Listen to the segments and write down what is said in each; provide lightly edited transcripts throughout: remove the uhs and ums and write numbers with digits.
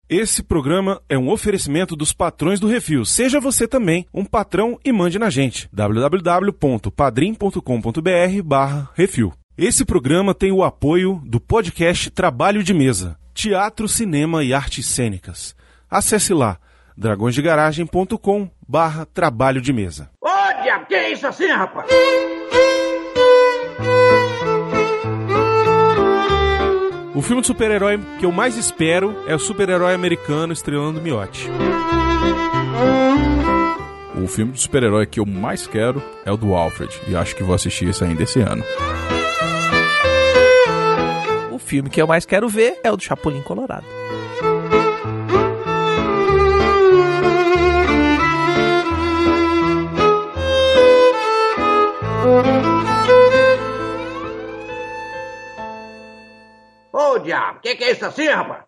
Esse programa é um oferecimento dos patrões do Refil. Seja você também um patrão e mande na gente. www.padrim.com.br/refil. Esse programa tem o apoio do podcast Trabalho de Mesa, Teatro, Cinema e Artes Cênicas. Acesse lá, dragõesdegaragem.com/trabalho de mesa. Ô, diabo, que é isso assim, rapaz? O filme de super-herói que eu mais espero é o super-herói americano estrelando Miotti. O filme de super-herói que eu mais quero é o do Alfred, e acho que vou assistir isso ainda esse ano. O filme que eu mais quero ver é o do Chapolin Colorado. Ô, diabo, que é isso assim, rapaz?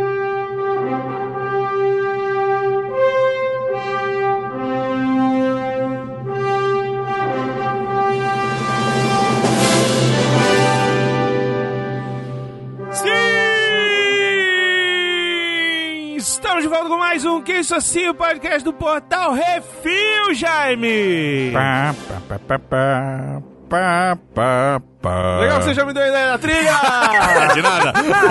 Sim! Estamos de volta com mais um Que Isso Assim, o podcast do Portal Refil, Jaime! Pá, pá, pá, pá, pá. Pá, pá, pá. Legal que você já me deu a ideia da trilha! De nada.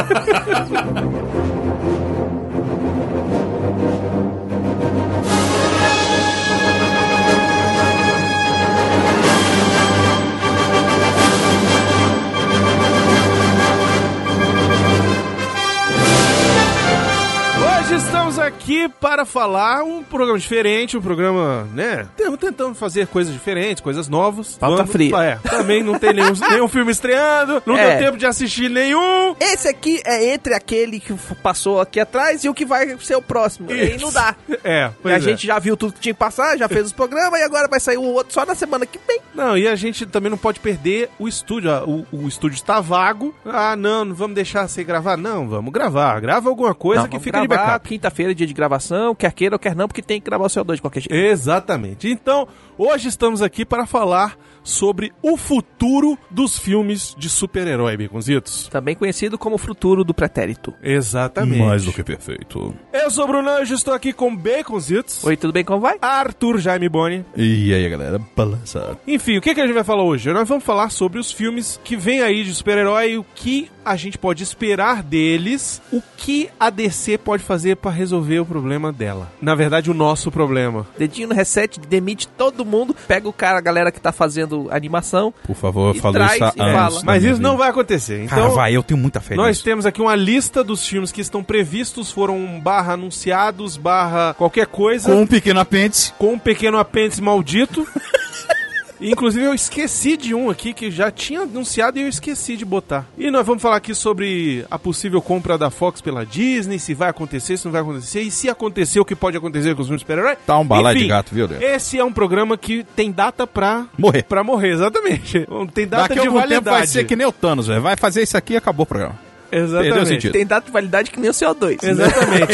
Hoje estamos aqui para falar um programa diferente, um programa, né? Estamos tentando fazer coisas diferentes, coisas novas. Pauta fria. Também não tem nenhum filme estreando, não deu tempo de assistir nenhum. Esse aqui é entre aquele que passou aqui atrás e o que vai ser o próximo. E aí não dá. A gente já viu tudo que tinha que passar, já fez os programas e agora vai sair o outro só na semana que vem. Não, e a gente também não pode perder o estúdio. O estúdio está vago. Ah, não vamos deixar sem gravar? Não, vamos gravar. Grava alguma coisa não, que fica de backup. Quinta-feira, dia de gravação, quer queira ou quer não, porque tem que gravar o CO2 de qualquer jeito. Exatamente. Então, hoje estamos aqui para falar sobre o futuro dos filmes de super-herói, Baconzitos. Também conhecido como futuro do pretérito. Exatamente. Mais do que perfeito. Eu sou o Bruno Anjo, estou aqui com Baconzitos. Oi, tudo bem, como vai? Arthur Jaime Boni. E aí, galera, balança. Enfim, o que a gente vai falar hoje? Nós vamos falar sobre os filmes que vêm aí de super-herói, o que a gente pode esperar deles, o que a DC pode fazer para resolver o problema dela. Na verdade, o nosso problema. Dedinho no reset, demite todo mundo, pega o cara, a galera que tá fazendo animação. Por favor, e fala traz isso e fala. Mas isso não vai acontecer. Então, vai, eu tenho muita fé nós nisso. temos aqui uma lista dos filmes que estão previstos, foram /anunciados, qualquer coisa. Com um pequeno apêndice. Com um pequeno apêndice maldito. Inclusive eu esqueci de um aqui que já tinha anunciado e eu esqueci de botar. E nós vamos falar aqui sobre a possível compra da Fox pela Disney, se vai acontecer, se não vai acontecer, e se acontecer, o que pode acontecer com os filmes de super-herói. Tá um balai Enfim, de gato, viu, Deus? Esse é um programa que tem data pra morrer, exatamente. Tem data Daqui de a algum validade. tempo vai ser que nem o Thanos, velho. Vai fazer isso aqui e acabou o programa. Perdeu o Exatamente. sentido. Tem data de validade que nem o CO2. Exatamente.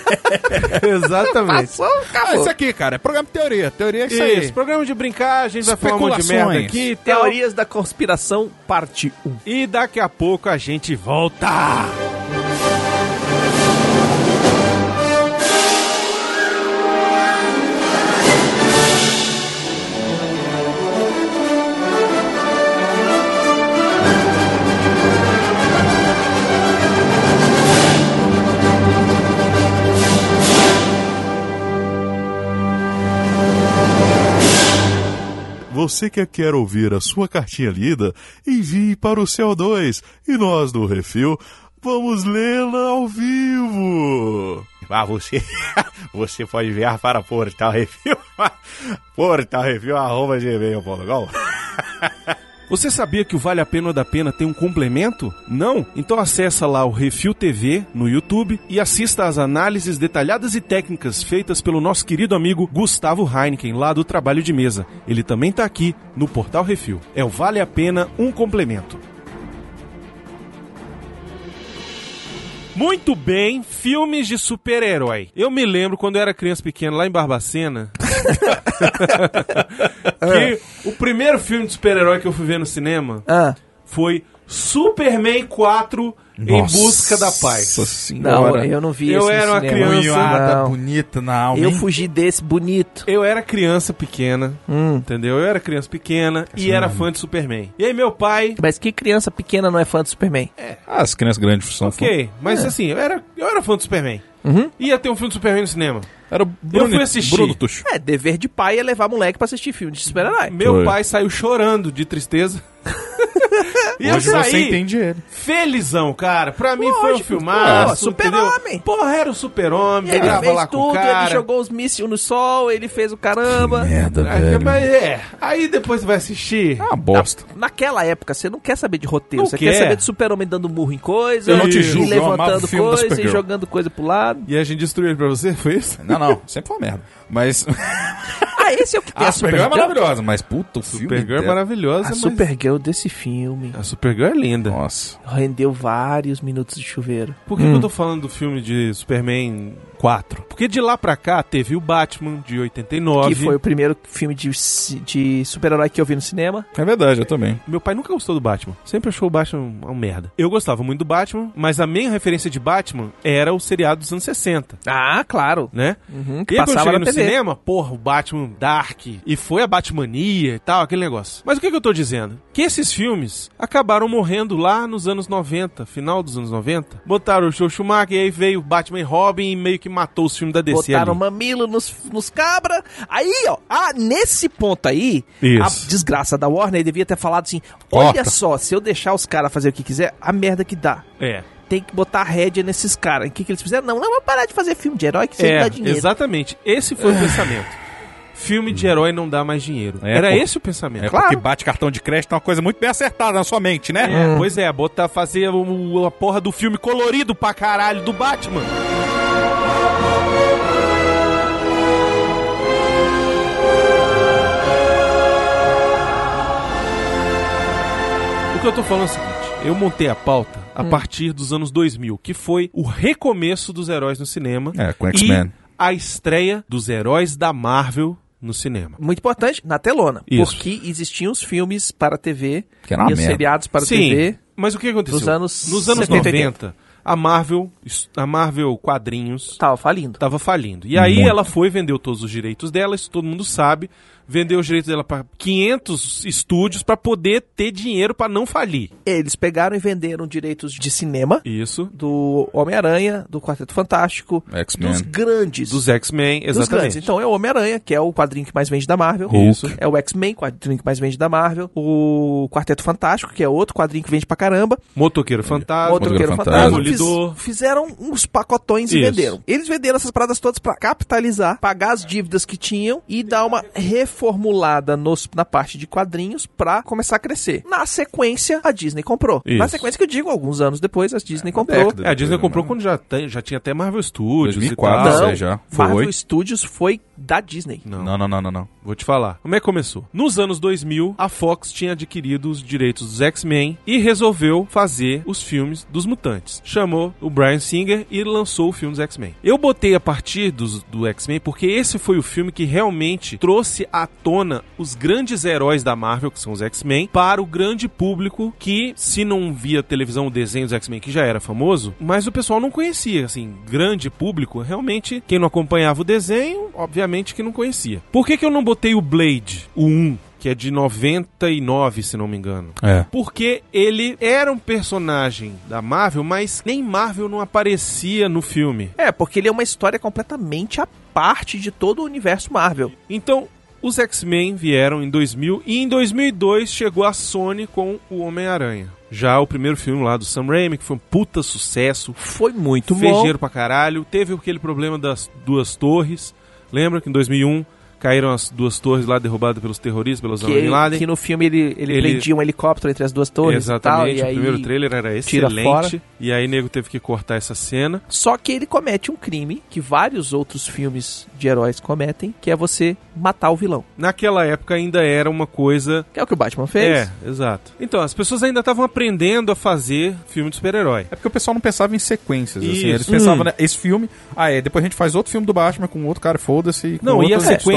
Exatamente. Passou, acabou. Isso aqui, cara, é programa de teoria. Teoria é isso aí. Isso, programa de brincar, a gente vai falar um monte de merda aqui e tal. Teorias da conspiração, parte 1. E daqui a pouco a gente volta. Você que quer ouvir a sua cartinha lida, envie para o CO2 e nós do Refil vamos lê-la ao vivo. Você pode enviar para Portal Refil, portalrefil@gmail.com. Você sabia que o Vale a Pena ou da Pena tem um complemento? Não? Então acessa lá o Refil TV no YouTube e assista às análises detalhadas e técnicas feitas pelo nosso querido amigo Gustavo Heineken, lá do Trabalho de Mesa. Ele também tá aqui no Portal Refil. É o Vale a Pena, um complemento. Muito bem, filmes de super-herói. Eu me lembro quando eu era criança pequena lá em Barbacena que o primeiro filme de super-herói que eu fui ver no cinema foi Superman 4 Em Busca da Paz. Nossa senhora. Não, eu não vi Eu esse era no uma cinema. criança Não. bonita na alma, Eu hein? fugi desse bonito. Eu era criança pequena, entendeu? Eu era criança pequena e era fã de Superman. E aí meu pai... Mas que criança pequena não é fã do Superman? As crianças grandes são Ok, mas assim, eu era fã do Superman. Ia ter um filme do Superman no cinema. Era o Bruno, Eu fui assistir. Bruno Tuxo. Dever de pai é levar moleque pra assistir filme de super-herói. Meu Foi. pai saiu chorando de tristeza. E Hoje eu saí você entende ele. felizão, cara. Pra mim foi um Lógico, filmaço, pô, Super-Homem. entendeu? Porra, era o Super-Homem. Ele Tava fez lá com o tudo, cara. ele jogou os mísseis no sol, ele fez o caramba. Merda, Aí, velho. mas aí depois você vai assistir. É uma bosta. Naquela época, você não quer saber de roteiro, Não você quer. quer saber de Super-Homem dando murro em coisa, Eu não te e julgo, eu amava levantando o filme da coisa e Supergirl. jogando coisa pro lado. E a gente destruiu ele pra você? Foi isso? Não, sempre foi uma merda. Mas Esse é o que tem a Supergirl é maravilhosa, mas puta, o filme... Supergirl é maravilhosa, A mas... Supergirl desse filme A Supergirl é linda. Nossa. rendeu vários minutos de chuveiro. Por que eu tô falando do filme de Superman 4? Porque de lá pra cá teve o Batman de 89. Que foi o primeiro filme de super-herói que eu vi no cinema. É verdade, eu também. Meu pai nunca gostou do Batman. Sempre achou o Batman uma merda. Eu gostava muito do Batman, mas a minha referência de Batman era o seriado dos anos 60. Ah, claro. Né? Que E aí, quando eu passava cheguei na no TV. cinema, porra, o Batman Dark, e foi a Batmania e tal, aquele negócio. Mas o que eu tô dizendo? Que esses filmes acabaram morrendo lá nos anos 90, final dos anos 90. Botaram o Joe Schumacher, e aí veio Batman e Robin e meio que matou os filmes da DC Botaram ali. mamilo nos cabra. Aí, ó, nesse ponto aí, Isso. a desgraça da Warner devia ter falado assim, olha Corta. só, se eu deixar os caras fazer o que quiser, a merda que dá. É. Tem que botar a rédea nesses caras. O que eles fizeram? Não, vamos parar de fazer filme de herói que sempre dá dinheiro. Exatamente. Esse foi o pensamento. Filme de herói não dá mais dinheiro. É, Era pô. esse o pensamento. É porque bate cartão de crédito é uma coisa muito bem acertada na sua mente, né? Pois é, fazer a porra do filme colorido pra caralho do Batman. O que eu tô falando é o seguinte, eu montei a pauta a partir dos anos 2000, que foi o recomeço dos heróis no cinema. É, com X-Men. E a estreia dos heróis da Marvel no cinema. Muito importante, na telona. Isso. Porque existiam os filmes para TV Que era uma e os merda. seriados para Sim, TV. mas o que aconteceu? Dos anos Nos anos 70, 90, a Marvel Quadrinhos Tava falindo. tava falindo. E aí ela foi, vendeu todos os direitos dela, isso todo mundo sabe, vendeu os direitos dela para 500 estúdios para poder ter dinheiro para não falir. Eles pegaram e venderam direitos de cinema Isso. do Homem-Aranha, do Quarteto Fantástico, X-Men. dos grandes. Dos X-Men, Dos grandes. exatamente. Então é o Homem-Aranha, que é o quadrinho que mais vende da Marvel. Isso. É o X-Men, quadrinho que mais vende da Marvel. O Quarteto Fantástico, que é outro quadrinho que vende pra caramba. Motoqueiro Fantasma. Motoqueiro Fantasma. Fantasma. Demolidor. Fizeram uns pacotões e Isso. venderam. Eles venderam essas paradas todas pra capitalizar, pagar as dívidas que tinham e dar uma reformulada na parte de quadrinhos pra começar a crescer. Na sequência, a Disney comprou. Isso. Na sequência que eu digo, alguns anos depois, a Disney comprou. década. É, a Disney comprou quando já tinha até Marvel Studios 2004, e tal. sei Não, já. Marvel Foi. Studios foi da Disney. Não. Vou te falar. Como é que começou? Nos anos 2000, a Fox tinha adquirido os direitos dos X-Men e resolveu fazer os filmes dos mutantes. Chamou o Bryan Singer e lançou o filme dos X-Men. Eu botei a partir do X-Men porque esse foi o filme que realmente trouxe à tona os grandes heróis da Marvel, que são os X-Men, para o grande público que, se não via televisão, o desenho dos X-Men, que já era famoso, mas o pessoal não conhecia, assim, grande público, realmente, quem não acompanhava o desenho, obviamente que não conhecia. Por que eu não botei o Blade, o 1, que é de 99, se não me engano? É. Porque ele era um personagem da Marvel, mas nem Marvel não aparecia no filme. É, porque ele é uma história completamente à parte de todo o universo Marvel. Então, os X-Men vieram em 2000 e em 2002 chegou a Sony com o Homem-Aranha. Já o primeiro filme lá do Sam Raimi, que foi um puta sucesso. Foi muito Fez bom. dinheiro pra caralho. Teve aquele problema das duas torres. Lembra que em 2001 caíram as duas torres lá derrubadas pelos terroristas, pelos Osama Bin Laden? Que no filme ele prendia um helicóptero entre as duas torres Exatamente, e tal, e o primeiro aí trailer era tira fora. excelente. E aí nego teve que cortar essa cena. Só que ele comete um crime que vários outros filmes de heróis cometem, que é você matar o vilão. Naquela época ainda era uma coisa... Que é o que o Batman fez. É, exato. Então, as pessoas ainda estavam aprendendo a fazer filme de super-herói. É porque o pessoal não pensava em sequências, assim. Isso. Eles pensavam, né, esse filme, depois a gente faz outro filme do Batman com outro cara, foda-se. com Não, e a outra sequência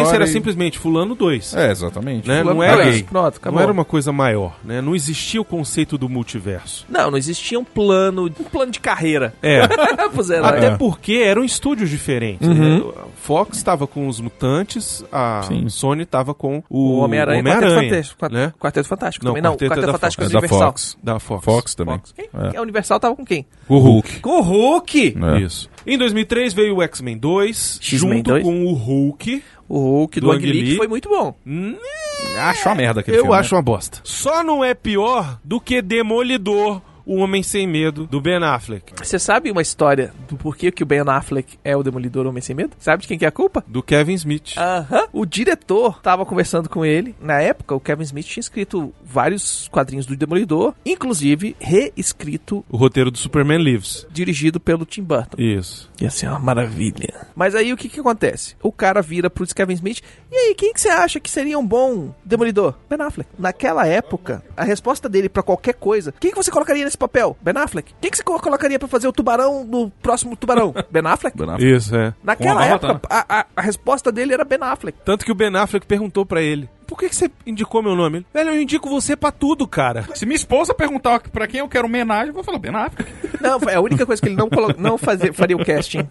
esse era e- simplesmente fulano 2. É, exatamente. Né? Fulano Não era, dois, pronto, acabou. não era uma coisa maior, né? Não existia o conceito do multiverso. Não existia um plano de carreira. É. Pros heróis. Até porque eram estúdios diferentes. Né? A Fox estava com os Mutantes, a Sim. Sony estava com O o Homem-Aranha, né? Quarteto Fantástico Não, também. Não, Quarteto é Quarteto da Fantástico é É do da Universal. Fox. Da Fox. Fox também. Fox. Quem? A Universal tava com quem? O Hulk. Com o Hulk! É. Isso. Em 2003 veio o X-Men 2, X-Men junto 2? com o Hulk. O Hulk do Do Ang Lee, Ang Lee. que foi muito bom. Acho uma merda aquele Eu filme. acho uma bosta. Só não é pior do que Demolidor, o Homem Sem Medo, do Ben Affleck. Você sabe uma história do porquê que o Ben Affleck é o Demolidor Homem Sem Medo? Sabe de quem que é a culpa? Do Kevin Smith. Aham. O diretor tava conversando com ele. Na época, o Kevin Smith tinha escrito vários quadrinhos do Demolidor, inclusive reescrito, O roteiro do Superman Lives. dirigido pelo Tim Burton. Isso. Ia ser uma maravilha. Mas aí o que acontece? O cara vira pro Kevin Smith. E aí, quem que você acha que seria um bom Demolidor? Ben Affleck. Naquela época, a resposta dele pra qualquer coisa: quem que você colocaria nesse papel? Ben Affleck. Quem que você colocaria pra fazer o tubarão no próximo tubarão? Ben Affleck. Ben Affleck. Isso, é. Naquela Com a nota, época, a resposta dele era Ben Affleck. Tanto que o Ben Affleck perguntou pra ele: por que você indicou meu nome? Ele, velho, eu indico você pra tudo, cara. Se minha esposa perguntar pra quem eu quero homenagem, eu vou falar Ben Affleck. Não, é a única coisa que ele não faria o casting.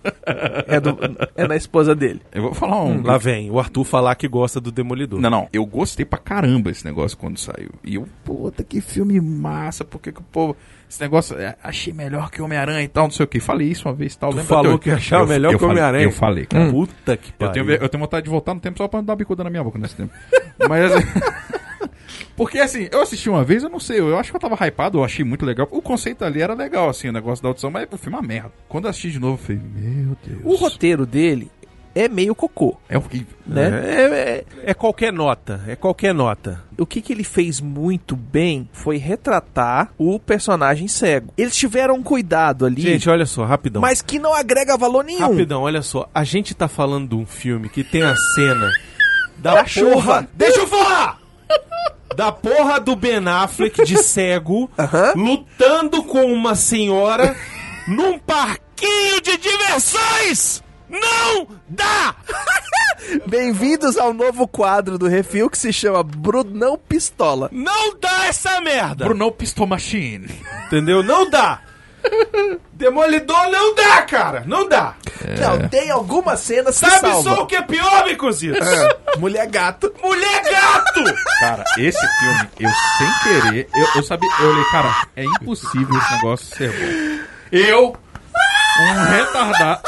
É na esposa dele. Eu vou falar um... Lá vem, o Arthur falar que gosta do Demolidor. Não, eu gostei pra caramba esse negócio quando saiu. E eu, puta, que filme massa, porque que o povo... Esse negócio, achei melhor que Homem-Aranha e tal, não sei o que. Falei isso uma vez e tal. Tu lembra falou até que achava melhor que Homem-Aranha? Eu falei, cara. Puta que pariu. Eu tenho vontade de voltar no tempo só pra não dar uma bicuda na minha boca nesse tempo. Mas... Porque, assim, eu assisti uma vez, eu não sei, eu acho que eu tava hypado, eu achei muito legal. O conceito ali era legal, assim, o negócio da audição, mas o filme é uma merda. Quando eu assisti de novo, eu falei, meu Deus. O roteiro dele é meio cocô, É horrível. né? É qualquer nota, é qualquer nota. O que ele fez muito bem foi retratar o personagem cego. Eles tiveram um cuidado ali, Gente, olha só, rapidão. mas que não agrega valor nenhum. Rapidão, olha só. A gente tá falando de um filme que tem a cena da Da porra... chuva. Deixa eu falar! Da porra do Ben Affleck de cego, Aham. lutando com uma senhora num parquinho de diversões! Não dá! Bem-vindos ao novo quadro do Refil que se chama Brunão Pistola. Não dá essa merda! Brunão Pistol Machine. Entendeu? Não dá! Demolidor não dá, cara! Não dá! Não, tem algumas cenas que Sabe salvam. só o que é pior, Bicuzitos? Mulher gato. Mulher gato! Cara, esse filme, eu sem querer, eu sabia, eu olhei, cara, é impossível esse negócio ser bom. Eu, um retardado,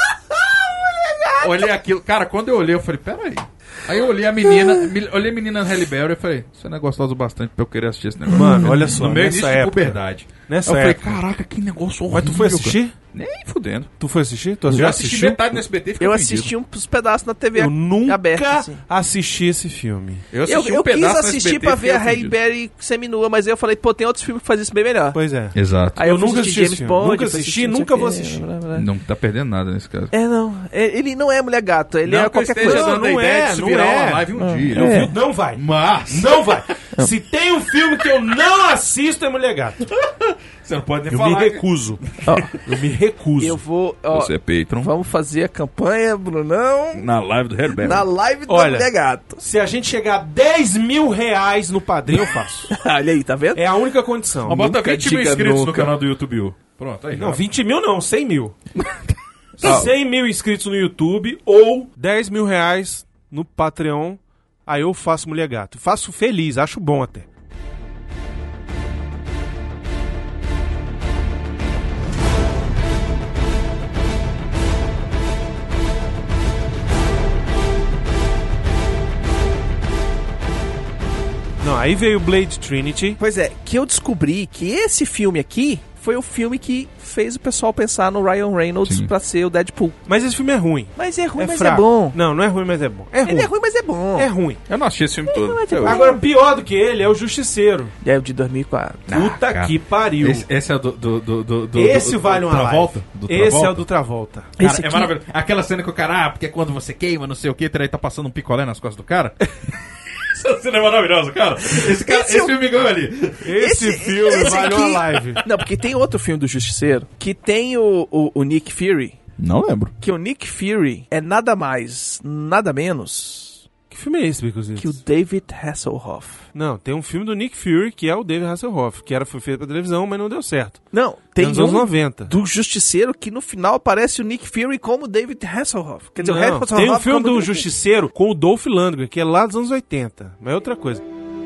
olhei aquilo, cara, quando eu olhei, eu falei, peraí. Aí eu olhei a menina Halle Berry e falei, você não é gostoso bastante pra eu querer assistir esse negócio. Mano, olha só, no meu nessa início de época- puberdade. Nessa Aí eu falei, época. caraca, que negócio horrível. Mas tu foi assistir? cara. Nem fudendo. Tu foi assistir? Tu Eu já assisti assistiu? metade no SBT e fiquei Eu ofendido. assisti uns pedaços na TV Eu nunca aberta. Assim. assisti esse filme. Eu Eu, assisti um eu quis pedaço no assistir SBT pra e fiquei ver a Halle ofendido. Berry seminua, mas aí eu falei, pô, tem outros filmes que fazem isso bem melhor. Pois é. Exato. Aí Eu fui nunca assistir assisti esse filme. Nunca depois assisti, não sei nunca o vou quê, assistir. blá, blá, blá. Não tá perdendo nada nesse caso. É, não. Ele não é mulher gato, ele Não é que eu qualquer esteja coisa. dando a Não ideia é, de isso não virar é. uma live um dia. Não vai. Mas Não vai. Se tem um filme que eu não assisto é Mulher Gato. você não pode nem Eu falar. me recuso. Ó, Eu me recuso. eu vou. Ó, Você é patron vamos fazer a campanha, Brunão, na live do Herbert. na live da Olha. Mulher Gato. Se a gente chegar a 10 mil reais no padrinho, eu faço. Olha aí, tá vendo? É a única condição. Ó, bota Nunca 20 mil diga inscritos no nunca. canal do YouTube. Pronto, aí. Não, já. 20 mil não, 100 mil. 100 mil inscritos no YouTube ou 10 mil reais no Patreon. Aí eu faço Mulher Gato. Faço feliz, acho bom até. Não, aí veio Blade Trinity. Pois é, que eu descobri que esse filme aqui foi o filme que fez o pessoal pensar no Ryan Reynolds Sim. pra ser o Deadpool. Mas esse filme é ruim. Mas é ruim, É mas fraco. é bom. Não, não é ruim, mas é bom. É ruim. Ele é ruim, mas é bom. É ruim. Eu não assisti esse filme todo. não é de Eu- boa. Agora, pior do que ele é o Justiceiro. É o de 2004. Puta cara. que pariu. Esse é o do Esse do- vale do uma Travolta? live. Do Esse Travolta? é o do Travolta. Cara, Esse é aqui- maravilhoso. Aquela cena que o cara, porque quando você queima, não sei o que, aí tá passando um picolé nas costas do cara. Essa cena é maravilhosa, cara. Esse filme ganhou ali. Esse filme esse vale aqui- uma live. Não, porque tem outro filme do Justiceiro que tem o Nick Fury. Não lembro. Que o Nick Fury é nada mais, nada menos filme é esse, Baconzitos? Que o David Hasselhoff... Não, tem um filme do Nick Fury, que é o David Hasselhoff, que foi feito pra televisão, mas não deu certo. Não, tem nos anos 90. do Justiceiro que no final aparece o Nick Fury como David Hasselhoff. Quer dizer, o Não, Hasselhoff tem um filme como do Justiceiro com o Dolph Lundgren, que é lá dos anos 80, mas é outra coisa.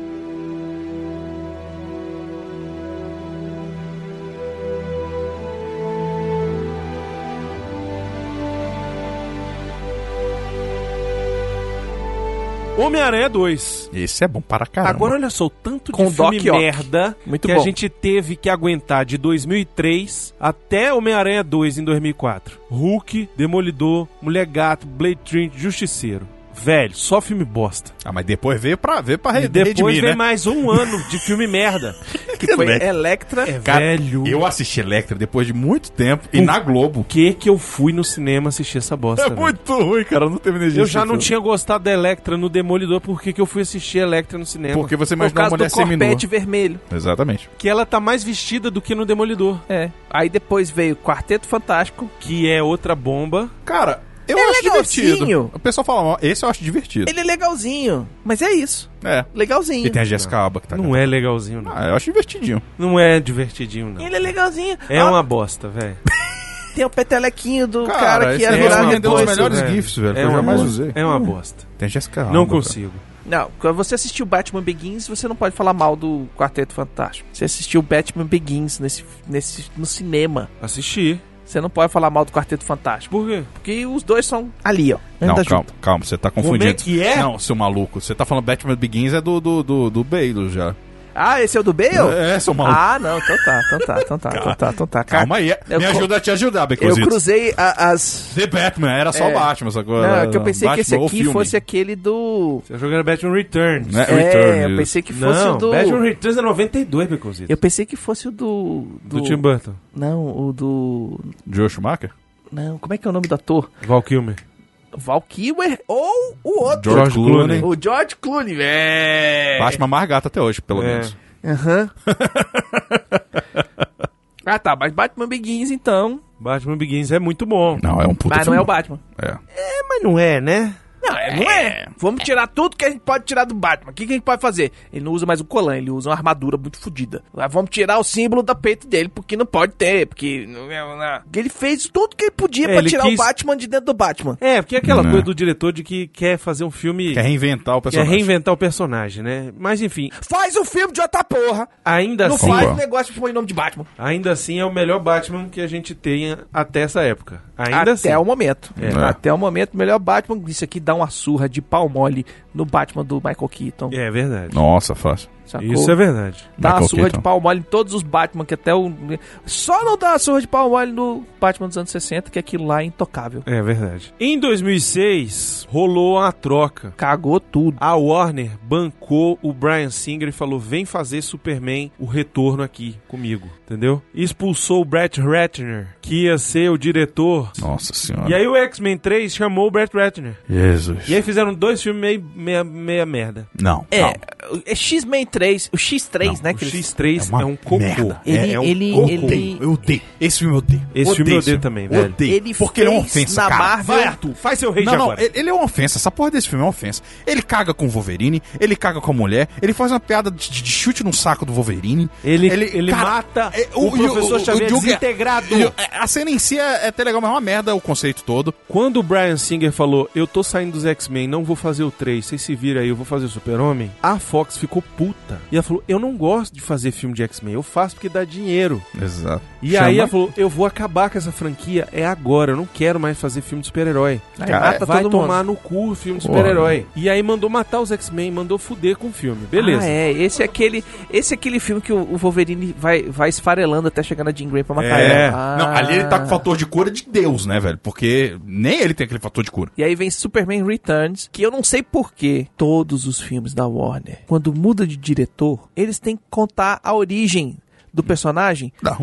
Homem-Aranha 2. Esse é bom para caramba. Agora olha só, o tanto Com de filme Doc Ock. merda Muito que bom. a gente teve que aguentar de 2003 até Homem-Aranha 2 em 2004. Hulk, Demolidor, Mulher Gato, Blade Trinity, Justiceiro. Velho, só filme bosta. Ah, mas depois veio pra E depois redimir, vem né? mais um ano de filme merda. que foi Electra. Cara, Velho. eu assisti Electra depois de muito tempo e na Globo. Por que eu fui no cinema assistir essa bosta, É velho? muito ruim, cara. Eu não teve energia. Eu já não tinha gostado da Electra no Demolidor, por que eu fui assistir Electra no cinema? Porque você Por imaginou uma causa mulher do corpete seminua. vermelho. Exatamente. Que ela tá mais vestida do que no Demolidor, É. Aí depois veio Quarteto Fantástico. que é outra bomba. Cara, eu É acho legalzinho. divertido. O pessoal fala mal. Esse eu acho divertido. Ele é legalzinho. Mas é isso. É. Legalzinho. E tem a Jessica Alba que tá Não é legalzinho, não. Ah, eu acho divertidinho. Não é divertidinho, não. Ele é legalzinho. É uma bosta, velho. Tem o petelequinho do cara que esse ia é virar uma rendeu os bosta, melhores velho. GIFs, velho, que É eu uma jamais bosta. usei. É uma bosta. Tem Jessica Alba. Não cara. consigo. Não, quando você assistiu Batman Begins, você não pode falar mal do Quarteto Fantástico. Você assistiu Batman Begins no cinema. Assisti. Você não pode falar mal do Quarteto Fantástico. Por quê? Porque os dois são ali, ó. Não, Anda calma, junto. calma, você tá Como confundindo. é que é? Não, seu maluco. Você tá falando Batman Begins é do Bale já. Ah, esse é o do Bale? É, seu maluco. Ah, não, então tá. Calma aí, eu me co- ajuda a te ajudar, Eu Becozito. cruzei as... The Batman, era só É. Batman, sacou? Não, é Era que eu pensei que esse Batman, o aqui filme. fosse aquele do... Você jogando Batman Returns. Né? É, Return, eu isso. pensei que fosse Não, o do... Batman Returns é 92, Becozito. Eu pensei que fosse o do... Do Tim Burton. Não, o do... Joe Schumacher? Não, como é que é o nome do ator? Val Kilmer. Val Kilmer ou o outro. George Clooney. O George Clooney, velho. Batman mais gato até hoje, pelo É. menos. Aham. Ah, tá, mas Batman Begins, então. Batman Begins é muito bom. Não, é um puta Mas não é filme. o Batman. É. Mas não é, né? Não é. Vamos tirar tudo que a gente pode tirar do Batman. O que a gente pode fazer? Ele não usa mais um colã, ele usa uma armadura muito fodida. Vamos tirar o símbolo da peito dele, porque não pode ter, porque... Ele fez tudo que ele podia pra ele tirar quis- o Batman de dentro do Batman. É, porque é aquela Não. coisa do diretor de que quer fazer um filme... Quer reinventar o Quer personagem. reinventar o personagem, né? Mas enfim, Faz um filme de outra porra. ainda Não assim... faz Concordo. um negócio que põe o nome de Batman. Ainda assim é o melhor Batman que a gente tenha até essa época. Ainda assim. Até o momento. É. Até o momento, o melhor Batman. Isso aqui dá uma surra de pau mole no Batman do Michael Keaton. É verdade. Nossa, fácil. Sacou? Isso é verdade. Dá uma Michael surra Keaton. de pau mole em todos os Batman, que até o... Só não dá uma surra de pau mole no Batman dos anos 60, que aquilo lá é intocável. É verdade. Em 2006, rolou uma troca. Cagou tudo. A Warner bancou o Bryan Singer e falou: vem fazer Superman o retorno aqui comigo, entendeu? E expulsou o Brett Ratner, que ia ser o diretor. Nossa senhora. E aí o X-Men 3 chamou o Brett Ratner. Jesus. E aí fizeram 2 filmes meia merda. Não. É, não. é X-Men 3, o X3, Não, né? O Que eles- X3 é, uma um cocô. merda. É um Ele- cocô. ele- Eu odeio. Esse filme eu odeio. Esse filme eu esse odeio também, velho. Odeio. Ele Porque ele é uma fez ofensa, na cara. Marvel- Vai, Arthur, faz seu rage Não, agora. ele é uma ofensa. Essa porra desse filme é uma ofensa. Ele caga com o Wolverine, ele caga com a mulher, ele faz uma piada de chute no saco do Wolverine. Ele cara, mata é, o professor Xavier Duke é- desintegrado. A cena em si é até legal, mas é uma merda o conceito todo. Quando o Bryan Singer falou, eu tô saindo dos X-Men, não vou fazer o 3, vocês se viram aí, eu vou fazer o Super-Homem, a Fox ficou puta. E ela falou, eu não gosto de fazer filme de X-Men, eu faço porque dá dinheiro. Exato. E aí ela falou, eu vou acabar com essa franquia, é agora, eu não quero mais fazer filme de super-herói. Aí Cara, mata Vai todo tomar mundo. no cu o filme de Porra. super-herói. E aí mandou matar os X-Men, mandou fuder com o filme. Beleza. Ah, é. Esse é aquele filme que o Wolverine vai esfarelando até chegar na Jean Grey pra matar É. ela. Não, ali ele tá com o fator de cura de Deus, né, velho? Porque nem ele tem aquele fator de cura. E aí vem Superman Returns, que eu não sei porquê todos os filmes da Warner, quando muda de diretor, eles têm que contar a origem do personagem Dá ruim.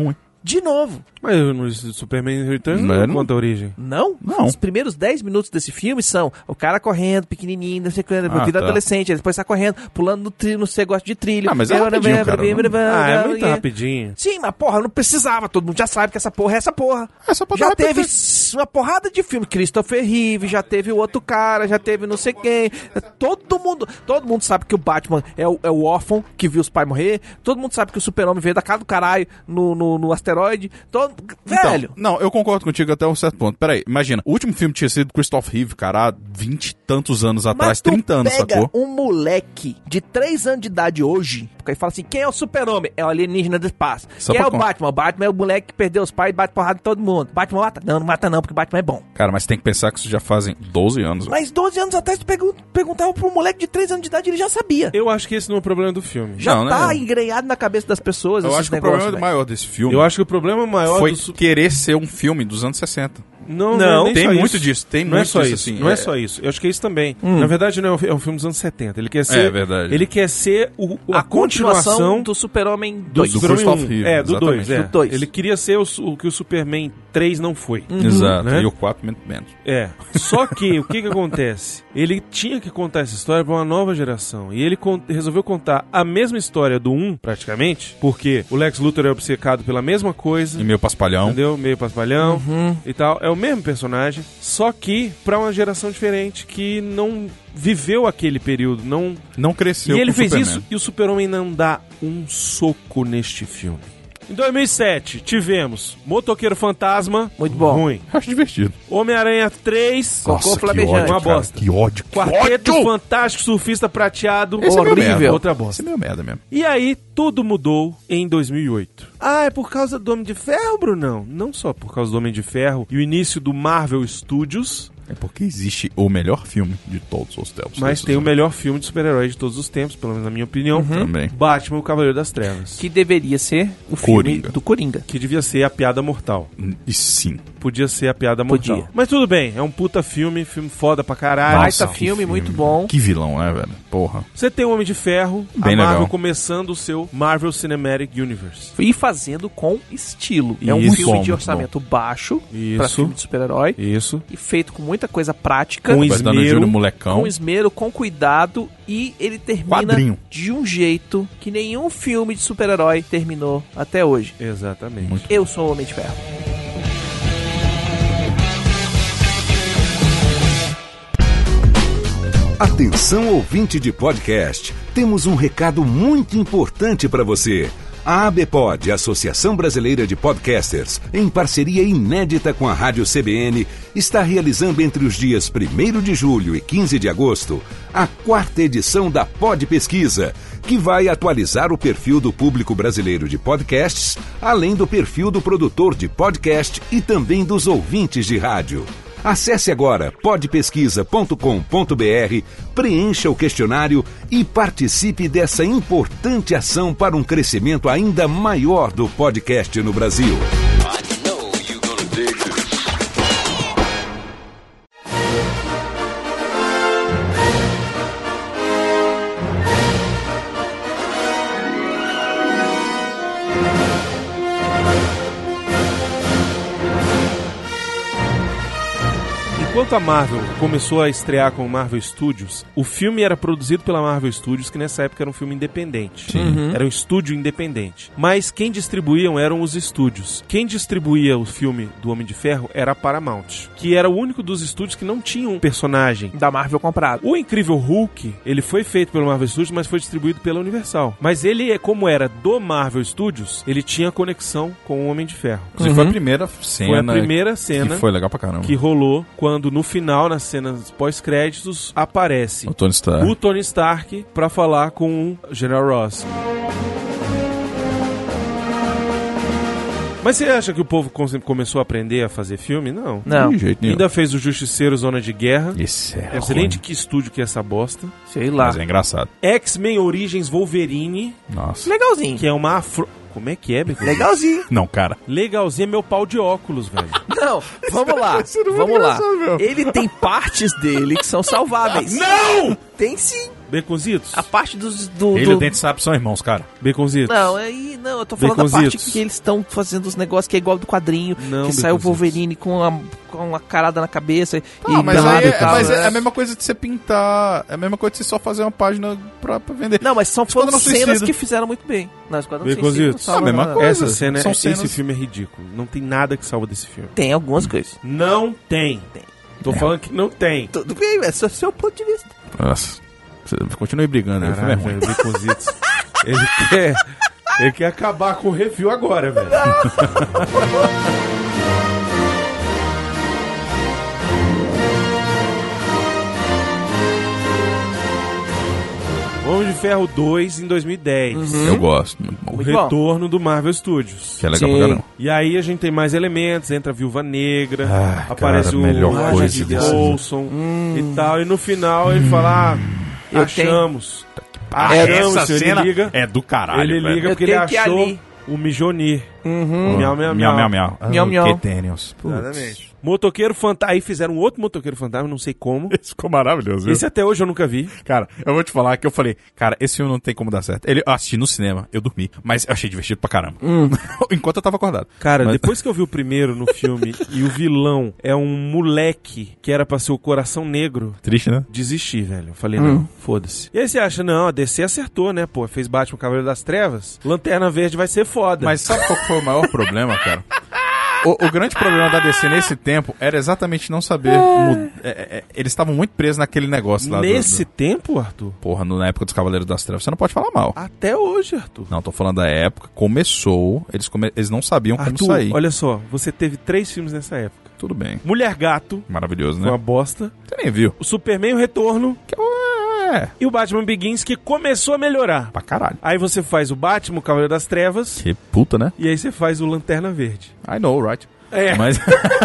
de novo. Mas no Superman Returns Não, não não. conta a origem. Não? Não. Os primeiros 10 minutos desse filme são o cara correndo, pequenininho, não sei o que, vira tá. adolescente, aí depois tá correndo, pulando no trilho, não sei, gosta de trilho. Ah, mas é rapidinho, cara. Ah, é muito rapidinho. Sim, mas porra, não precisava, todo mundo já sabe que essa porra é essa porra. Essa pra Já dar teve perfeito. uma porrada de filme, Christopher Reeve, já teve o outro cara, já teve não sei quem. Todo mundo sabe que o Batman é o órfão que viu os pais morrer. Todo mundo sabe que o Super-Homem veio da casa do caralho no asteroide. Velho. Então, não, eu concordo contigo até um certo ponto. Peraí, imagina, o último filme tinha sido Christopher Reeve, cara, há 20 e tantos anos atrás, Mas tu 30 anos, pega sacou? um moleque de 3 anos de idade hoje, porque aí fala assim, quem é o Super-Homem? É o alienígena do espaço. Só Quem é pra o conta. Batman? O Batman é o moleque que perdeu os pais e bate porrada em todo mundo. Batman mata? Não mata não, porque o Batman é bom. Cara, mas tem que pensar que isso já fazem 12 anos. Mas 12 anos atrás tu perguntava pro moleque de 3 anos de idade, ele já sabia. Eu acho que esse não é o problema do filme. Já Não, tá né? engrenhado na cabeça das pessoas Eu esses acho que o negócios, problema velho. maior desse filme Eu acho que o problema maior foi do Su- querer ser um filme dos anos 60. Não, Não, nem tem só muito isso. disso, tem não é muito só disso, isso, assim, não é é- só isso. Eu acho que é isso também. Na verdade, não é um filme dos anos 70. Ele quer ser. É verdade. Ele quer ser a continuação do Super-Homem do 2. do Superman Christopher 1. Reeve, É, do exatamente. 2. Do dois. Ele queria ser o que o Superman 3 não foi. Exato, né? e o 4 menos. É. Só que, o que acontece? Ele tinha que contar essa história pra uma nova geração. E ele resolveu contar a mesma história do 1, praticamente, porque o Lex Luthor é obcecado pela mesma coisa. E meio paspalhão. Entendeu? Meio paspalhão e tal. É o mesmo personagem, só que pra uma geração diferente que não viveu aquele período, não... Não cresceu E ele com o fez Superman. isso e o Super-Homem não dá um soco neste filme. Em 2007, tivemos Motoqueiro Fantasma. Muito bom. Ruim. Acho divertido. Homem-Aranha 3. Cocô flamejante. Uma cara, bosta. Que ódio. Quarteto Fantástico Surfista Prateado. Esse é meio merda. Horrível. Outra Isso bosta. é meio merda mesmo. E aí, tudo mudou em 2008. Ah, é por causa do Homem de Ferro, Brunão? Não só por causa do Homem de Ferro e o início do Marvel Studios, É porque existe o melhor filme de todos os tempos. mas tem o melhor filme de super-herói de todos os tempos, pelo menos na minha opinião. Também. Batman, o Cavaleiro das Trevas. Que deveria ser o filme Coringa. do Coringa. Que devia ser a piada mortal. E sim. Podia ser a piada mortal. Podia. Mas tudo bem, é um puta filme foda pra caralho. Baita que filme, muito bom. Que vilão, né, velho? Porra. Você tem o Homem de Ferro, Bem a Marvel legal. começando o seu Marvel Cinematic Universe. E fazendo com estilo. É um Isso. filme Bom, de muito orçamento baixo pra Isso. filme de super-herói. Isso. E feito com muita coisa prática. Com Roberto esmero, Júnior, molecão. Com esmero, com cuidado. E ele termina Quadrinho. de um jeito que nenhum filme de super-herói terminou até hoje. Exatamente. Muito. Eu sou o Homem de Ferro. Atenção, ouvinte de podcast. Temos um recado muito importante para você. A ABPOD, Associação Brasileira de Podcasters, em parceria inédita com a Rádio CBN, está realizando entre os dias 1º de julho e 15 de agosto a 4ª edição da Pod Pesquisa, que vai atualizar o perfil do público brasileiro de podcasts, além do perfil do produtor de podcast e também dos ouvintes de rádio. Acesse agora podpesquisa.com.br, preencha o questionário e participe dessa importante ação para um crescimento ainda maior do podcast no Brasil. Enquanto a Marvel começou a estrear com o Marvel Studios, o filme era produzido pela Marvel Studios, que nessa época era um filme independente. Era um estúdio independente. Mas quem distribuíam eram os estúdios. Quem distribuía o filme do Homem de Ferro era a Paramount, que era o único dos estúdios que não tinha um personagem. Da Marvel comprado. O Incrível Hulk, ele foi feito pelo Marvel Studios, mas foi distribuído pela Universal. Mas ele, como era do Marvel Studios, ele tinha conexão com o Homem de Ferro. Inclusive foi a primeira cena. Foi a primeira cena Que foi legal pra caramba. que rolou quando no final, nas cenas pós-créditos, aparece O Tony Stark. o Tony Stark pra falar com o General Ross. Mas você acha que o povo começou a aprender a fazer filme? Não. Não, De jeito nenhum. Ainda fez o Justiceiro Zona de Guerra. Esse é Eu não sei nem ruim. de que estúdio que é essa bosta. sei lá. Mas é engraçado. X-Men Origins Wolverine, Nossa. Legalzinho. que é uma afro... Como é que é, Beco? Legalzinho. Não, cara. Legalzinho é meu pau de óculos, velho. Não, vamos lá. Vamos lá. Ele tem partes dele que são salváveis. Não! Tem sim. Baconzitos? A parte do... Ele e o Dente Sabe são irmãos, cara. Baconzitos? Não, eu tô falando da parte que eles estão fazendo os negócios que é igual do quadrinho, Não, que sai o Baconzitos. Wolverine com uma carada na cabeça Ah, mas pelado aí e tal, mas né? é a mesma coisa de você pintar. É a mesma coisa de você só fazer uma página pra vender. Não, mas foram Esquadrão cenas Suicida. que fizeram muito bem. Não, Esquadrão Baconzitos. Suicida não salva A mesma nada. coisa. Essa cena, São esse cenas- filme é ridículo. Não tem nada que salva desse filme. Tem algumas coisas. Não tem. Tô falando que não tem. Tudo bem, é só seu ponto de vista. Nossa. Você continue brigando aí, o filme é Caralho, ruim. velho, Baconzitos. Ele quer acabar com o review agora, velho. Homem de Ferro 2 em 2010. Eu gosto. Muito bom. O Muito bom. retorno do Marvel Studios. Que é legal Sim. pra caramba. E aí a gente tem mais elementos, entra a Viúva Negra, Ah, aparece cara, o melhor Agente coisa desse Coulson e tal, e no final ele fala, Eu achamos. Essa senhor, cena ele liga, é do caralho, ele velho. liga Eu porque ele tenho que ir achou ali. o Mijonir. Uhum. Miau, miau, Miau, miau. miau, miau. Miau, miau. Que Daniels. Exatamente. Motoqueiro Fantasma. Aí fizeram um outro Motoqueiro Fantasma, não sei como. Esse ficou maravilhoso, viu? Esse até hoje eu nunca vi. Cara, eu vou te falar que eu falei, cara, esse filme não tem como dar certo. Eu assisti no cinema, eu dormi, mas eu achei divertido pra caramba. Enquanto eu tava acordado. Cara, Mas- depois que eu vi o primeiro no filme e o vilão é um moleque que era pra ser o Coração Negro, Triste, né? desisti, velho. Eu falei, não, foda-se. E aí você acha, não, a DC acertou, né? Pô, fez Batman Cavaleiro das Trevas, Lanterna Verde vai ser foda. Mas sabe qual que foi o maior problema, cara? O grande problema da DC nesse tempo era exatamente não saber... eles estavam muito presos naquele negócio lá. nesse tempo, Arthur? Porra, na época dos Cavaleiros das Trevas, você não pode falar mal. Até hoje, Arthur. Não, tô falando da época, começou, eles não sabiam como Arthur, sair. olha só, você teve 3 filmes nessa época. Tudo bem. Mulher Gato, Maravilhoso, foi uma né? bosta. Você nem viu. O Superman, o Retorno. É, E o Batman Begins, que começou a melhorar. pra caralho. Aí você faz o Batman, o Cavaleiro das Trevas. Que puta, né? E aí você faz o Lanterna Verde. I know, right? É, Mas...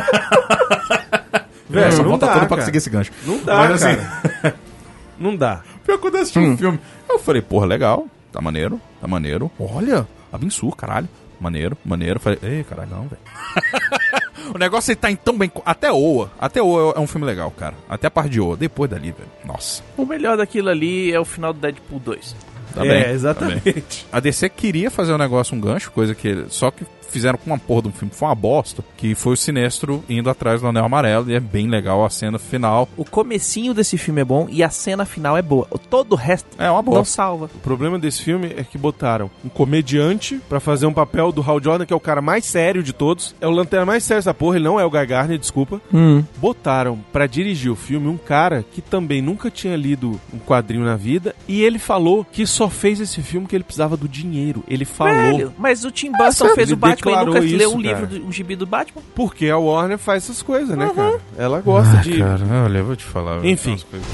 velho, só não falta dá, tudo pra cara. conseguir esse gancho. Não dá, Mas, assim, cara. Não dá. Pior que quando eu assisti o filme, eu falei, porra, legal, tá maneiro. Olha, Abensur, caralho. Maneiro. Falei, ei, caralho, não, velho. O negócio ele tá em tão bem... Até Oa é um filme legal, cara. Até a parte de Oa. Depois dali, velho. Nossa. O melhor daquilo ali é o final do Deadpool 2. Tá É, bem, exatamente. tá bem. A DC queria fazer um negócio, um gancho, coisa que... Só que fizeram com uma porra de um filme, foi uma bosta, que foi o Sinestro indo atrás do Anel Amarelo, e é bem legal a cena final. O comecinho desse filme é bom e a cena final é boa. Todo o resto É uma boa. não salva. O problema desse filme é que botaram um comediante pra fazer um papel do Hal Jordan, que é o cara mais sério de todos. É o lanterna mais sério dessa porra, ele não é o Guy Gardner, desculpa. Botaram pra dirigir o filme um cara que também nunca tinha lido um quadrinho na vida, e ele falou que só fez esse filme porque ele precisava do dinheiro. Ele falou. Velho, mas o Tim Burton fez ele o Batman e declarou nunca leu isso, um cara. livro, um gibi do Batman. Porque a Warner faz essas coisas, né, cara? Ela gosta de... Cara, olha, eu vou te falar. Enfim.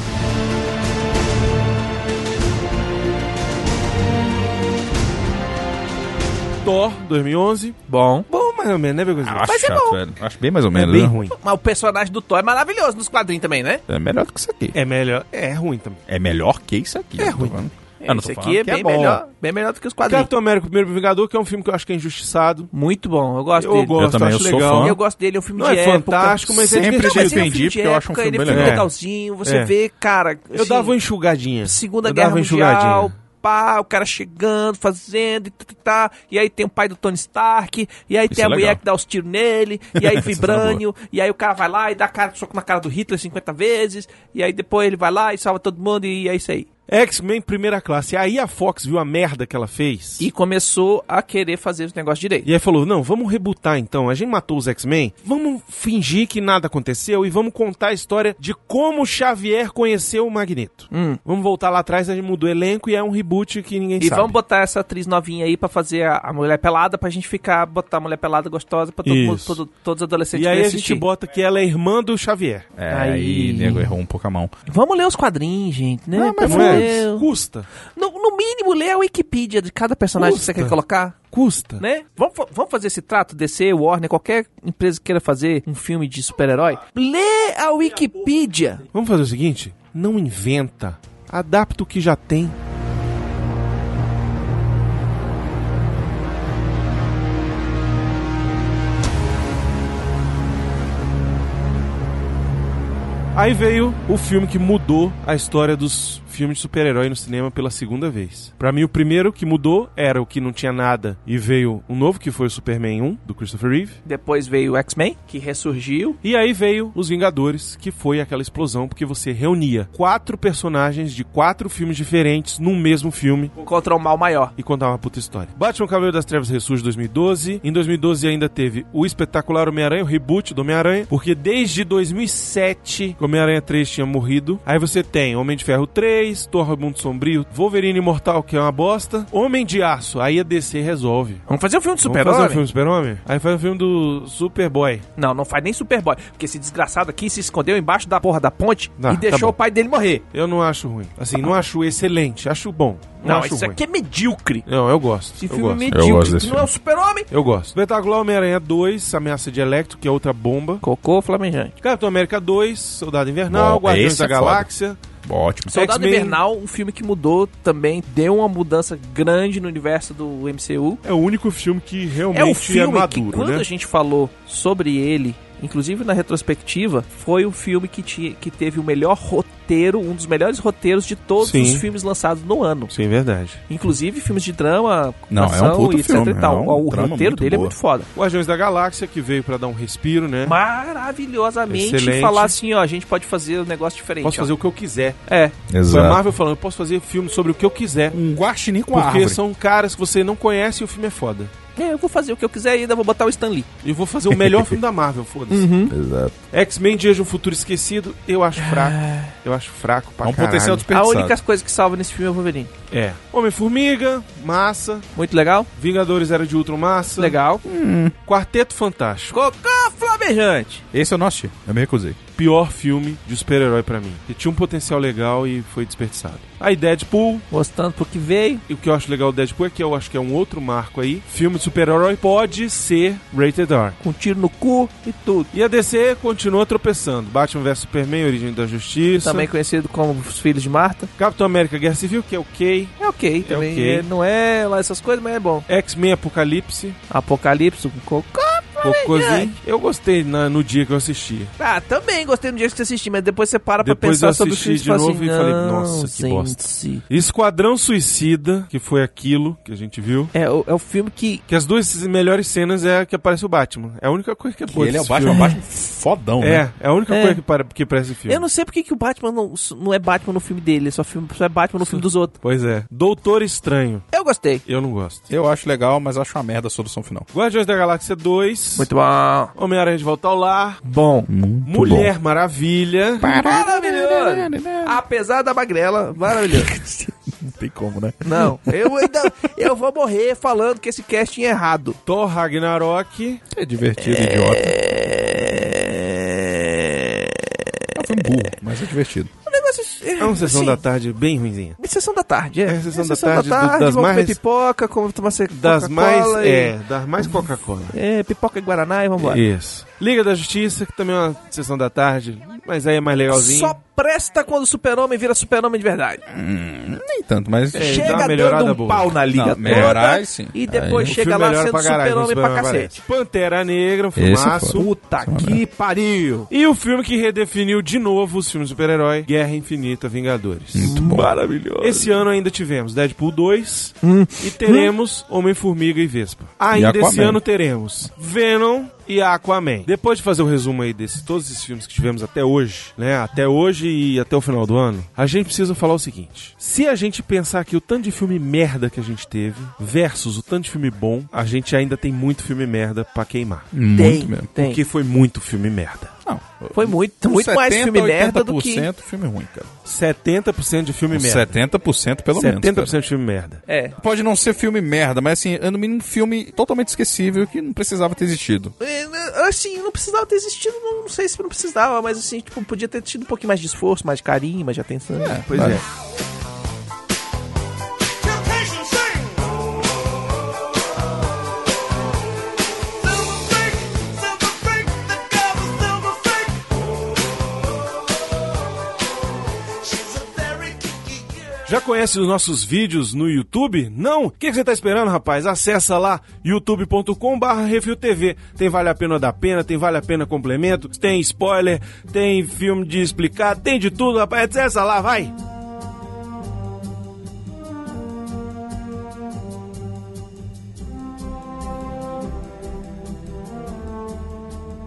Thor, 2011. Bom. Bom, mais ou menos, né, Begozinho? Acho Mas é chato, bom. velho. Acho bem mais ou É menos, bem né? ruim. Mas o personagem do Thor é maravilhoso nos quadrinhos também, né? É melhor do que isso aqui. É melhor. É ruim também. É melhor que isso aqui. É eu tô ruim. falando. Eu não tô Esse falando aqui é que bem melhor do que os quadrinhos. Capitão América, o Primeiro Vingador, que é um filme que eu acho que é injustiçado. Muito bom, eu gosto Eu dele. gosto, Eu também, acho eu sou legal. fã. Eu gosto dele, é um filme Não de é época. fantástico, mas é Sempre divertido. defendi, porque eu acho um filme ele é bem filme legal. legalzinho, você É. vê, cara... Eu assim, dava uma enxugadinha. Segunda Eu Guerra dava uma Mundial, pá, o cara chegando, fazendo, e aí tem o pai do Tony Stark, e aí Isso tem é a mulher legal. que dá os tiros nele, e aí Essa é Vibrânio, e aí o cara vai lá e dá soco na cara do Hitler 50 vezes, e aí depois ele vai lá e salva todo mundo, e é isso aí. X-Men primeira classe. Aí a Fox viu a merda que ela fez. E começou a querer fazer os negócios direito. E aí falou, não, vamos rebootar então. A gente matou os X-Men, vamos fingir que nada aconteceu e vamos contar a história de como Xavier conheceu o Magneto. Vamos voltar lá atrás, a gente mudou o elenco e é um reboot que ninguém E sabe. vamos botar essa atriz novinha aí pra fazer a Mulher Pelada, pra gente botar a Mulher Pelada gostosa pra todo mundo, Isso. todos os adolescentes E aí poderem a gente assistir. bota que ela é irmã do Xavier. É, Aí. aí nego errou um pouco a mão. Vamos ler os quadrinhos, gente, né? Não, mas Pelo não amor de é. Deus. Custa. No mínimo, lê a Wikipedia de cada personagem que você Custa. quer colocar, Custa. né? Vamos fazer esse trato, DC, Warner, qualquer empresa que queira fazer um filme de super-herói. Lê a Wikipedia. Vamos fazer o seguinte? Não inventa. Adapta o que já tem. Aí veio o filme que mudou a história dos filme de super-herói no cinema pela segunda vez. Pra mim, o primeiro que mudou era o que não tinha nada e veio um novo, que foi o Superman 1, do Christopher Reeve. Depois veio o X-Men, que ressurgiu. E aí veio Os Vingadores, que foi aquela explosão, porque você reunia 4 personagens de 4 filmes diferentes num mesmo filme Contra o mal maior. e contar uma puta história. Batman Cavaleiro das Trevas ressurge em 2012. Em 2012 ainda teve o espetacular Homem-Aranha, o reboot do Homem-Aranha, porque desde 2007 o Homem-Aranha 3 tinha morrido. Aí você tem Homem de Ferro 3, Thor Mundo Sombrio, Wolverine Imortal, que é uma bosta, Homem de Aço, aí a DC resolve. Vamos fazer um filme do Vamos fazer um Super-Homem? filme do Super-Homem? Aí faz um filme do Superboy. Não, não faz nem Superboy. Porque esse desgraçado aqui se escondeu embaixo da porra da ponte Não, e tá deixou bom. o pai dele morrer. Eu não acho ruim. Assim, não acho excelente, acho bom. Não, acho isso ruim. aqui é medíocre. Não, eu gosto. Esse eu filme gosto. é medíocre. gosto desse Isso não é o Super-Homem. Eu gosto. Espetacular Homem-Aranha 2, Ameaça de Electro, que é outra bomba. Cocô flamejante. Capitão América 2, Soldado Invernal, Bom, Guardiões esse da é foda. Galáxia. Ótimo. Soldado X-Men. Invernal, um filme que mudou também, deu uma mudança grande no universo do MCU. É o único filme que realmente É um filme maduro, que quando né? a gente falou sobre ele, inclusive na retrospectiva, foi um filme que teve o melhor roteiro, um dos melhores roteiros de todos Sim. os filmes lançados no ano. Sim, verdade. Inclusive filmes de drama, Não, é um ação puta e etc filme, e tal. é um O trama roteiro muito dele é boa. muito foda. Guardiões da Galáxia, que veio pra dar um respiro, né? Maravilhosamente Excelente. falar assim, ó, a gente pode fazer um negócio diferente. Posso ó. fazer o que eu quiser. É. Foi a Exato. Marvel falando, eu posso fazer filme sobre o que eu quiser. Um guaxinim com Porque árvore. são caras que você não conhece e o filme é foda. Eu vou fazer o que eu quiser e ainda vou botar o Stan Lee. E vou fazer o melhor filme da Marvel, foda-se. Exato. X-Men Dias de um Futuro Esquecido, eu acho fraco. Eu acho fraco pra É um caralho. potencial A desperdiçado. única coisa que salva nesse filme é o Wolverine. É. Homem-Formiga, massa. Muito legal. Vingadores Era de Ultron, massa. Legal. Quarteto Fantástico. Cocô flamejante. Esse eu não assisti. Eu me recusei. Pior filme de super-herói pra mim. Que tinha um potencial legal e foi desperdiçado. Aí Deadpool. Mostrando pro que veio. E o que eu acho legal do Deadpool é que eu acho que é um outro marco aí. Filme de super-herói pode ser rated R. Com tiro no cu e tudo. E a DC continua tropeçando. Batman vs Superman, Origem da Justiça. Também conhecido como Os Filhos de Marta. Capitão América Guerra Civil, que é ok. É ok também. ok. É, não é lá essas coisas, mas é bom. X-Men Apocalipse. Apocalipse com cocô. Cocôzinho. Eu gostei no dia que eu assisti. Ah, também gostei no dia que você assistiu, mas depois você para pra Depois pensar eu sobre o assisti filme e de fala novo assim, e falei, "Não, nossa, que bosta." gente." Esquadrão Suicida, que foi aquilo que a gente viu. É o filme que... Que as duas melhores cenas é a que aparece o Batman. É a única coisa que é boa Ele é o desse Batman, filme. Batman fodão, né? É a única É. coisa que parece esse filme. Eu não sei porque que o Batman não é Batman no filme dele, só é Batman no filme dos outros. Pois é. Doutor Estranho. Eu gostei. Eu não gosto. Eu acho legal, mas acho uma merda a solução final. Guardiões da Galáxia 2. Muito bom. Homem-Aranha de Volta ao Lar. Bom. Mulher Maravilha. Maravilhoso. Apesar da magrela, maravilhoso. Não tem como, né? Não, eu vou morrer falando que esse casting é errado. Thor Ragnarok. É divertido, idiota. É um filme burro, mas é divertido. O negócio É uma sessão assim, da tarde bem ruimzinha. Sessão da tarde, é. É, sessão da tarde, das vamos mais- comer pipoca, vamos tomar Das mais. Coca-Cola e- Das mais Coca-Cola. pipoca e Guaraná e vambora. Isso. Liga da Justiça, que também é uma sessão da tarde, mas aí é mais legalzinho. Só presta quando o super-homem vira super-homem de verdade. Nem tanto, mas... É, dá Chega uma melhorada dando um boa. pau na liga Não, toda melhorar, sim. e depois Aí- O chega filme lá melhora sendo pra caralho, super-homem quando o pra Superman cacete. aparece. Pantera Negra, um Esse é filmaço. foda. Puta que pariu. E o filme que redefiniu de novo os filmes de super-herói, Guerra Infinita, Vingadores. Muito bom. Maravilhoso. Esse ano ainda tivemos Deadpool 2 e teremos Homem-Formiga e Vespa. Ainda Aquaman. esse ano teremos Venom e Aquaman. Depois de fazer o resumo aí desses todos esses filmes que tivemos até hoje, né? Até hoje e até o final do ano, a gente precisa falar o seguinte. Se a gente pensar que o tanto de filme merda que a gente teve versus o tanto de filme bom, a gente ainda tem muito filme merda pra queimar. Muito mesmo. Tem. Porque foi muito filme merda. Não, Foi muito mais filme merda do que... 80% filme ruim, cara. 70% de filme merda. 70% pelo menos, 70% cara. de filme merda. É. Pode não ser filme merda, mas assim, é no mínimo um filme totalmente esquecível que não precisava ter existido. Assim, não precisava ter existido, não sei se não precisava, mas assim, tipo, podia ter tido um pouquinho mais de esforço, mais de carinho, mais de atenção. Pois Vai. é. Já conhece os nossos vídeos no YouTube? Não? O que você tá esperando, rapaz? Acessa lá youtube.com/RefilTV. Tem Vale a Pena da Pena, tem Vale a Pena Complemento, tem spoiler, tem filme de explicar, tem de tudo, rapaz. Acessa lá, vai!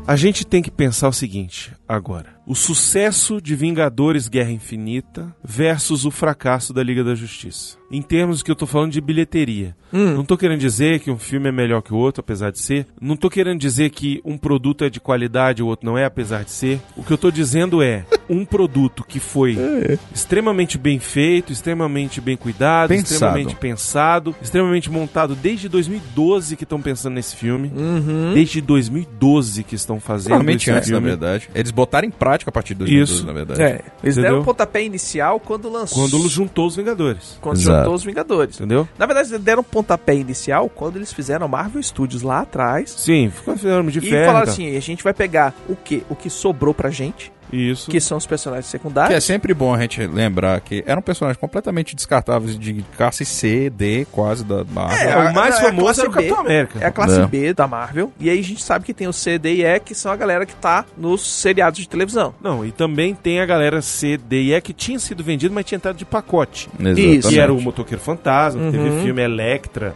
A gente tem que pensar o seguinte agora. O sucesso de Vingadores Guerra Infinita versus o fracasso da Liga da Justiça. Em termos que eu tô falando de bilheteria. Não tô querendo dizer que um filme é melhor que o outro, apesar de ser. Não tô querendo dizer que um produto é de qualidade e o outro não é, apesar de ser. O que eu tô dizendo é um produto que foi extremamente bem feito, extremamente bem cuidado, extremamente pensado, extremamente montado desde 2012 que estão pensando nesse filme. Desde 2012 que estão fazendo Provavelmente esse antes, filme. na verdade. Eles botaram em prática a partir de 2012, Isso. na verdade. Eles Entendeu? deram o pontapé inicial quando lançou. Quando juntou os Vingadores. Quando Exato. juntou os Vingadores. Entendeu? Na verdade, eles deram o pontapé inicial quando eles fizeram a Marvel Studios lá atrás. Sim, ficou filme de E ferro. falaram tá? assim, a gente vai pegar o quê? O que sobrou pra gente, Isso. que são os personagens Que secundários. é sempre bom a gente lembrar que eram personagens completamente descartáveis de classe C, D, quase da Marvel. o mais a famoso classe era o Capitão B. América. É a classe É. B da Marvel. E aí a gente sabe que tem o C, D e E, que são a galera que tá nos seriados de televisão. Não, e também tem a galera C, D e E que tinha sido vendido, mas tinha entrado de pacote. Isso. Que era o Motoqueiro Fantasma, que teve filme Electra.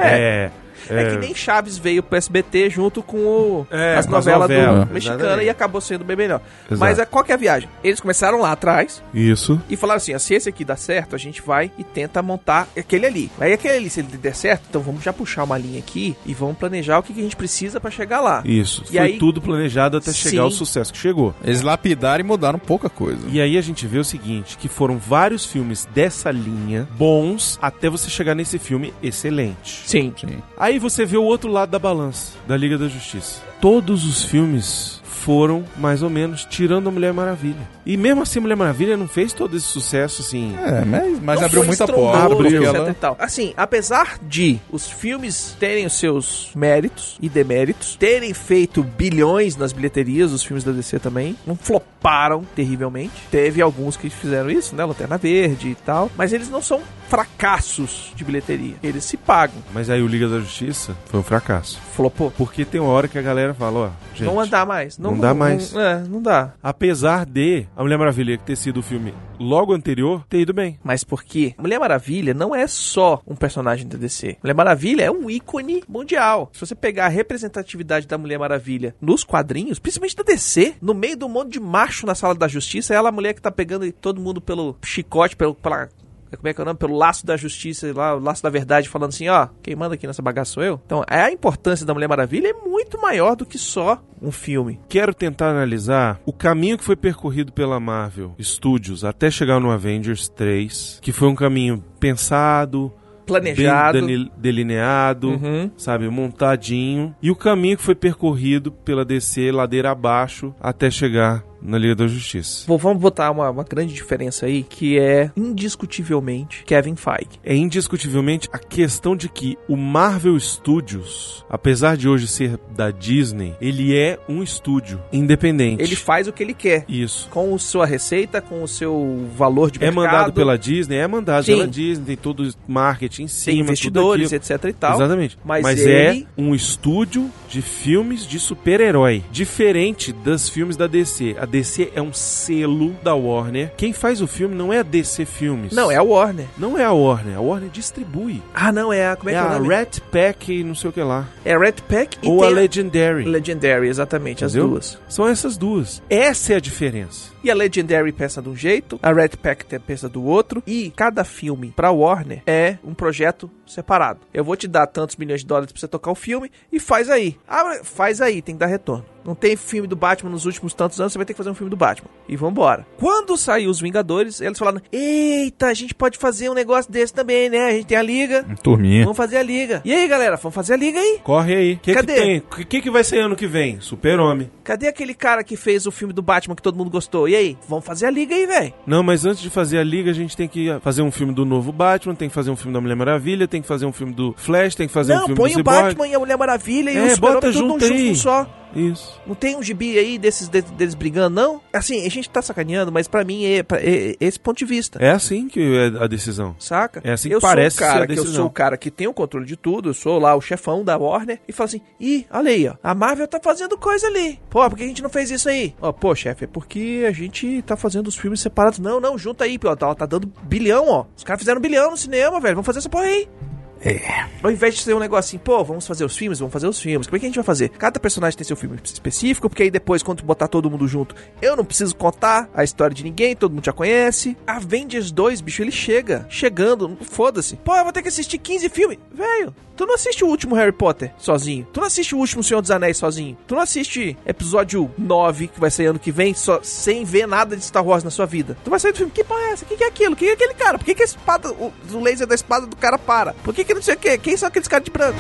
É que nem Chaves veio pro SBT junto com as com as novelas novelas. do mexicano Exatamente. e acabou sendo bem melhor. Exato. Mas qual que é a viagem? Eles começaram lá atrás Isso. e falaram assim, ó, se esse aqui dá certo, a gente vai e tenta montar aquele ali. Aí aquele ali, se ele der certo, então vamos já puxar uma linha aqui e vamos planejar o que a gente precisa pra chegar lá. Isso. E Foi aí- tudo planejado até chegar ao Sim. sucesso que chegou. Eles lapidaram e mudaram pouca coisa. E aí a gente vê o seguinte, que foram vários filmes dessa linha bons até você chegar nesse filme excelente. Sim. Sim. Aí você vê o outro lado da balança, da Liga da Justiça. Todos os filmes foram, mais ou menos, tirando a Mulher Maravilha. E mesmo assim, a Mulher Maravilha não fez todo esse sucesso, assim... Mas Não abriu foi muita estrondoso, porta. Porque etc ela... e tal. Assim, apesar de os filmes terem os seus méritos e deméritos, terem feito bilhões nas bilheterias, os filmes da DC também, não floparam terrivelmente. Teve alguns que fizeram isso, né? Lanterna Verde e tal. Mas eles não são fracassos de bilheteria. Eles se pagam. Mas aí o Liga da Justiça foi um fracasso. Flopou. Porque tem uma hora que a galera fala, ó, gente... Não andar mais. não dá mais. Não dá. Apesar de a Mulher Maravilha ter sido o filme logo anterior, ter ido bem. Mas porque Mulher Maravilha não é só um personagem da DC. Mulher Maravilha é um ícone mundial. Se você pegar a representatividade da Mulher Maravilha nos quadrinhos, principalmente da DC, no meio do monte de macho na Sala da Justiça, ela é a mulher que tá pegando todo mundo pelo chicote, pela... Como é que é o nome? Pelo laço da justiça, lá, o laço da verdade, falando assim, ó, quem manda aqui nessa bagaça sou eu. Então, a importância da Mulher Maravilha é muito maior do que só um filme. Quero tentar analisar o caminho que foi percorrido pela Marvel Studios até chegar no Avengers 3, que foi um caminho pensado, Planejado. bem delineado, sabe, montadinho, e o caminho que foi percorrido pela DC ladeira abaixo até chegar na Liga da Justiça. Vamos botar uma grande diferença aí, que é indiscutivelmente Kevin Feige. É indiscutivelmente a questão de que o Marvel Studios, apesar de hoje ser da Disney, ele é um estúdio independente. Ele faz o que ele quer. Isso. Com a sua receita, com o seu valor de É mercado. mandado pela Disney? É mandado Sim. pela Disney, tem todo o marketing em cima, Tem investidores, tudo aquilo. etc e tal. Exatamente. Mas é ele- um estúdio de filmes de super-herói. Diferente dos filmes da DC. A DC é um selo da Warner. Quem faz o filme não é a DC Filmes. Não, é a Warner. Não é a Warner. A Warner distribui. Ah, não, é a... Como é, É que é o a nome? Rat Pack e não sei o que lá. É a Red Pack e Ou tem a Legendary. Legendary, exatamente, Entendeu? as duas. São essas duas. Essa é a diferença. E a Legendary pensa de um jeito, a Red Pack pensa do outro, e cada filme pra Warner é um projeto separado. Eu vou te dar tantos milhões de dólares pra você tocar o filme e faz aí. Ah, faz aí, tem que dar retorno. Não tem filme do Batman nos últimos tantos anos, você vai ter que fazer um filme do Batman. E vambora. Quando saiu os Vingadores, eles falaram, eita, a gente pode fazer um negócio desse também, né? A gente tem a Liga, Turminha. vamos fazer a Liga. E aí, galera, vamos fazer a Liga aí? Corre aí. O que Cadê? tem? O que vai ser ano que vem? Super-Homem. Cadê aquele cara que fez o filme do Batman que todo mundo gostou? E aí? Vamos fazer a Liga aí, velho. Não, mas antes de fazer a Liga, a gente tem que fazer um filme do novo Batman, tem que fazer um filme da Mulher Maravilha, tem que fazer um filme do Flash, tem que fazer um Não, filme põe do o Cyborg. Batman e a Mulher Maravilha e É, o Super-Homem bota tudo num junto aí. só. Isso. Não tem um gibi aí deles brigando, não? Assim, a gente tá sacaneando, mas pra mim é esse ponto de vista. É assim que é a decisão. Saca? É assim que eu parece sou o ser cara a que eu decisão. sou o cara que tem o controle de tudo, eu sou lá o chefão da Warner e falo assim: "Ih, olha aí, ó, a Marvel tá fazendo coisa ali. Pô, por que a gente não fez isso aí?" Ó, pô, chefe, é porque a gente tá fazendo os filmes separados. Não, junta aí, ó, tá dando bilhão, ó. Os caras fizeram bilhão no cinema, velho. Vamos fazer essa porra aí. Ao invés de ser um negócio assim, pô, vamos fazer os filmes. Como é que a gente vai fazer? Cada personagem tem seu filme específico, porque aí depois, quando botar todo mundo junto, eu não preciso contar a história de ninguém, todo mundo já conhece. Avengers 2, bicho, ele chegando, foda-se. Pô, eu vou ter que assistir 15 filmes. Velho, tu não assiste o último Harry Potter sozinho. Tu não assiste o último Senhor dos Anéis sozinho. Tu não assiste episódio 9, que vai sair ano que vem, só sem ver nada de Star Wars na sua vida. Tu vai sair do filme, que porra é essa? O que é aquilo? Quem é aquele cara? Por que a espada, o laser da espada do cara para? Por que não sei o que? Quem são aqueles caras de branco?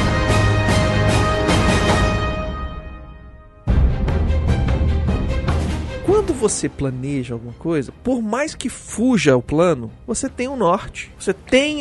Quando você planeja alguma coisa, por mais que fuja o plano, você tem um norte. Você tem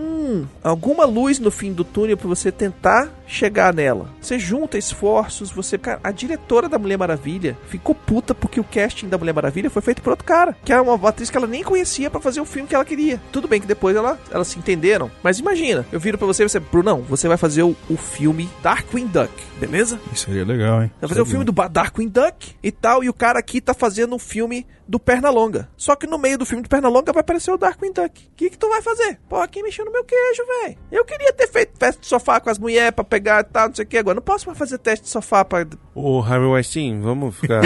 alguma luz no fim do túnel para você tentar chegar nela. Você junta esforços, Cara, a diretora da Mulher Maravilha ficou puta porque o casting da Mulher Maravilha foi feito por outro cara, que era uma atriz que ela nem conhecia pra fazer o filme que ela queria. Tudo bem que depois elas se entenderam, mas imagina, eu viro pra você e você, Brunão, você vai fazer o filme Darkwing Duck, beleza? Isso seria legal, hein? Vai fazer o filme do Darkwing Duck e tal, e o cara aqui tá fazendo um filme do Pernalonga. Só que no meio do filme do Pernalonga vai aparecer o Darkwing Duck. O que tu vai fazer? Pô, quem mexeu no meu queijo, velho? Eu queria ter feito teste de sofá com as mulheres pra pegar e tal, não sei o que. Agora não posso mais fazer teste de sofá pra... Ô, Harry Weinstein, vamos ficar...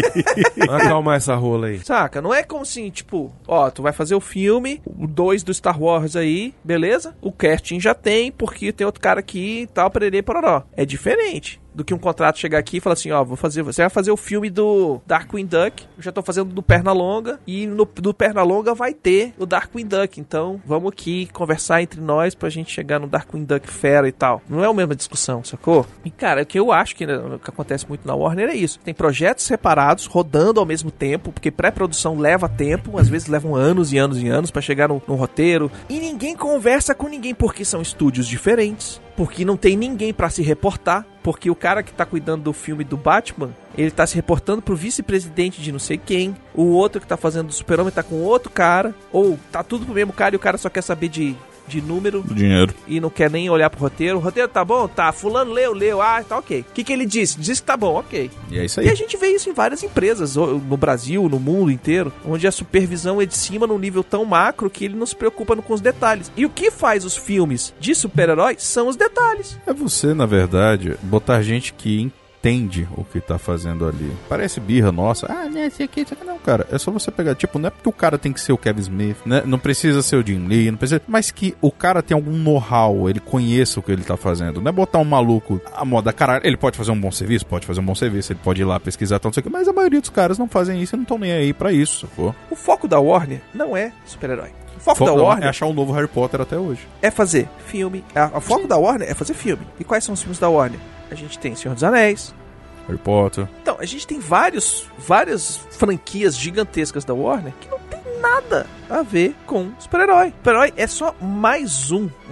acalmar essa rola aí. Saca? Não é como assim, tipo... Ó, tu vai fazer o filme, o 2 do Star Wars aí, beleza? O casting já tem, porque tem outro cara aqui e tal, pererê, pororó. É diferente do que um contrato chegar aqui e falar assim, ó, você vai fazer o filme do Darkwing Duck, eu já tô fazendo do Pernalonga, e do Pernalonga vai ter o Darkwing Duck, então vamos aqui conversar entre nós pra gente chegar no Darkwing Duck fera e tal. Não é a mesma discussão, sacou? E cara, o que eu acho que acontece muito na Warner é isso, tem projetos separados, rodando ao mesmo tempo, porque pré-produção leva tempo, às vezes levam anos e anos e anos pra chegar no roteiro, e ninguém conversa com ninguém, porque são estúdios diferentes, porque não tem ninguém pra se reportar, porque o cara que tá cuidando do filme do Batman, ele tá se reportando pro vice-presidente de não sei quem, o outro que tá fazendo do Super-Homem tá com outro cara, ou tá tudo pro mesmo cara e o cara só quer saber de número, do dinheiro, e não quer nem olhar pro roteiro. O roteiro tá bom? Tá. Fulano leu, tá ok. O que ele disse? Disse que tá bom, ok. E é isso aí. E a gente vê isso em várias empresas, no Brasil, no mundo inteiro, onde a supervisão é de cima num nível tão macro que ele não se preocupa com os detalhes. E o que faz os filmes de super-heróis são os detalhes. É você, na verdade, botar gente que entende o que tá fazendo ali. Parece birra nossa. Ah, né, isso aqui. Não, cara. É só você pegar. Tipo, não é porque o cara tem que ser o Kevin Smith, né? Não precisa ser o Jim Lee, não precisa. Mas que o cara tem algum know-how, ele conheça o que ele tá fazendo. Não é botar um maluco a moda caralho. Ele pode fazer um bom serviço? Pode fazer um bom serviço. Ele pode ir lá pesquisar, tal, não sei o que. Mas a maioria dos caras não fazem isso e não estão nem aí pra isso, sacou? O foco da Warner não é super-herói. O foco da Warner é achar um novo Harry Potter até hoje. É fazer filme. O foco da Warner é fazer filme. E quais são os filmes da Warner? A gente tem Senhor dos Anéis, Harry Potter. Então, a gente tem várias franquias gigantescas da Warner que não tem nada a ver com super-herói. Super-herói é só mais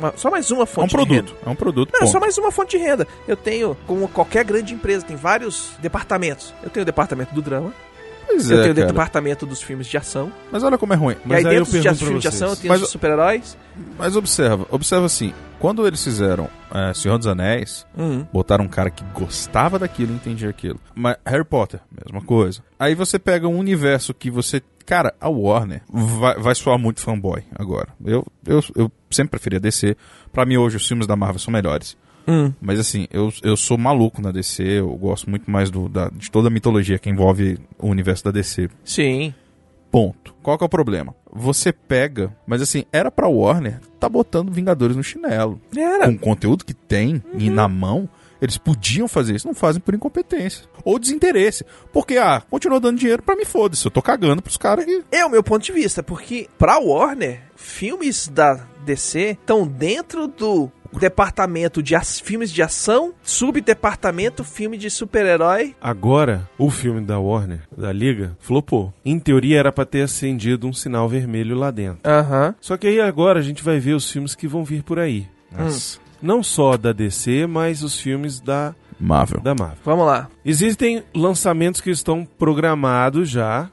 uma fonte de renda. É um produto. Não, é só mais uma fonte de renda. Eu tenho, como qualquer grande empresa, tem vários departamentos. Eu tenho o departamento do drama. Eu tenho o departamento dos filmes de ação. Mas olha como é ruim. Mas e aí dentro dos filmes de ação eu tenho os super-heróis. Mas observa assim, quando eles fizeram Senhor dos Anéis, botaram um cara que gostava daquilo e entendia aquilo. Mas Harry Potter, mesma coisa. Aí você pega um universo que você... Cara, a Warner vai soar muito fanboy agora. Eu sempre preferi a DC. Pra mim hoje os filmes da Marvel são melhores. Mas assim, eu sou maluco na DC, eu gosto muito mais de toda a mitologia que envolve o universo da DC. Sim. Ponto. Qual que é o problema? Você pega, mas assim, era pra Warner tá botando Vingadores no chinelo. Era. Com o conteúdo que tem e na mão, eles podiam fazer isso, não fazem por incompetência. Ou desinteresse. Porque, continua dando dinheiro pra mim, foda-se, eu tô cagando pros caras que... É o meu ponto de vista, porque pra Warner, filmes da DC estão dentro do departamento de filmes de ação, subdepartamento filme de super-herói. Agora, o filme da Warner, da Liga, flopou. Em teoria era pra ter acendido um sinal vermelho lá dentro. Só que aí agora a gente vai ver os filmes que vão vir por aí. Não só da DC, mas os filmes da Marvel. Vamos lá. Existem lançamentos que estão programados já.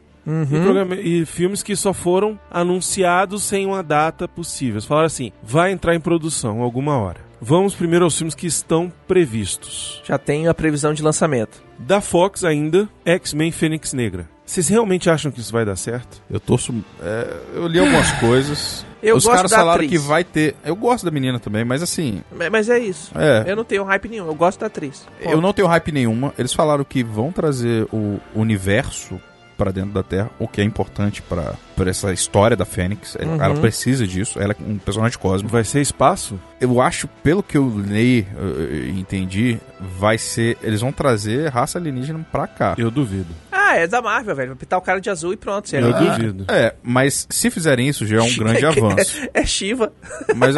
E filmes que só foram anunciados sem uma data possível. Falaram assim, vai entrar em produção alguma hora. Vamos primeiro aos filmes que estão previstos. Já tem a previsão de lançamento. Da Fox ainda, X-Men Fênix Negra. Vocês realmente acham que isso vai dar certo? Eu torço... eu li algumas coisas... Eu Os gosto caras da falaram atriz. que vai ter... Eu gosto da menina também, mas assim... Mas é isso. É. Eu não tenho hype nenhum, eu gosto da atriz. Eu não tenho hype nenhuma. Eles falaram que vão trazer o universo pra dentro da Terra, o que é importante pra essa história da Fênix. Ela precisa disso. Ela é um personagem cósmico. Vai ser espaço? Eu acho, pelo que eu li e entendi, vai ser... Eles vão trazer raça alienígena pra cá. Eu duvido. É da Marvel, velho. Vai pintar o cara de azul e pronto. Eu duvido. Mas se fizerem isso, já é um grande avanço. É Shiva. Mas...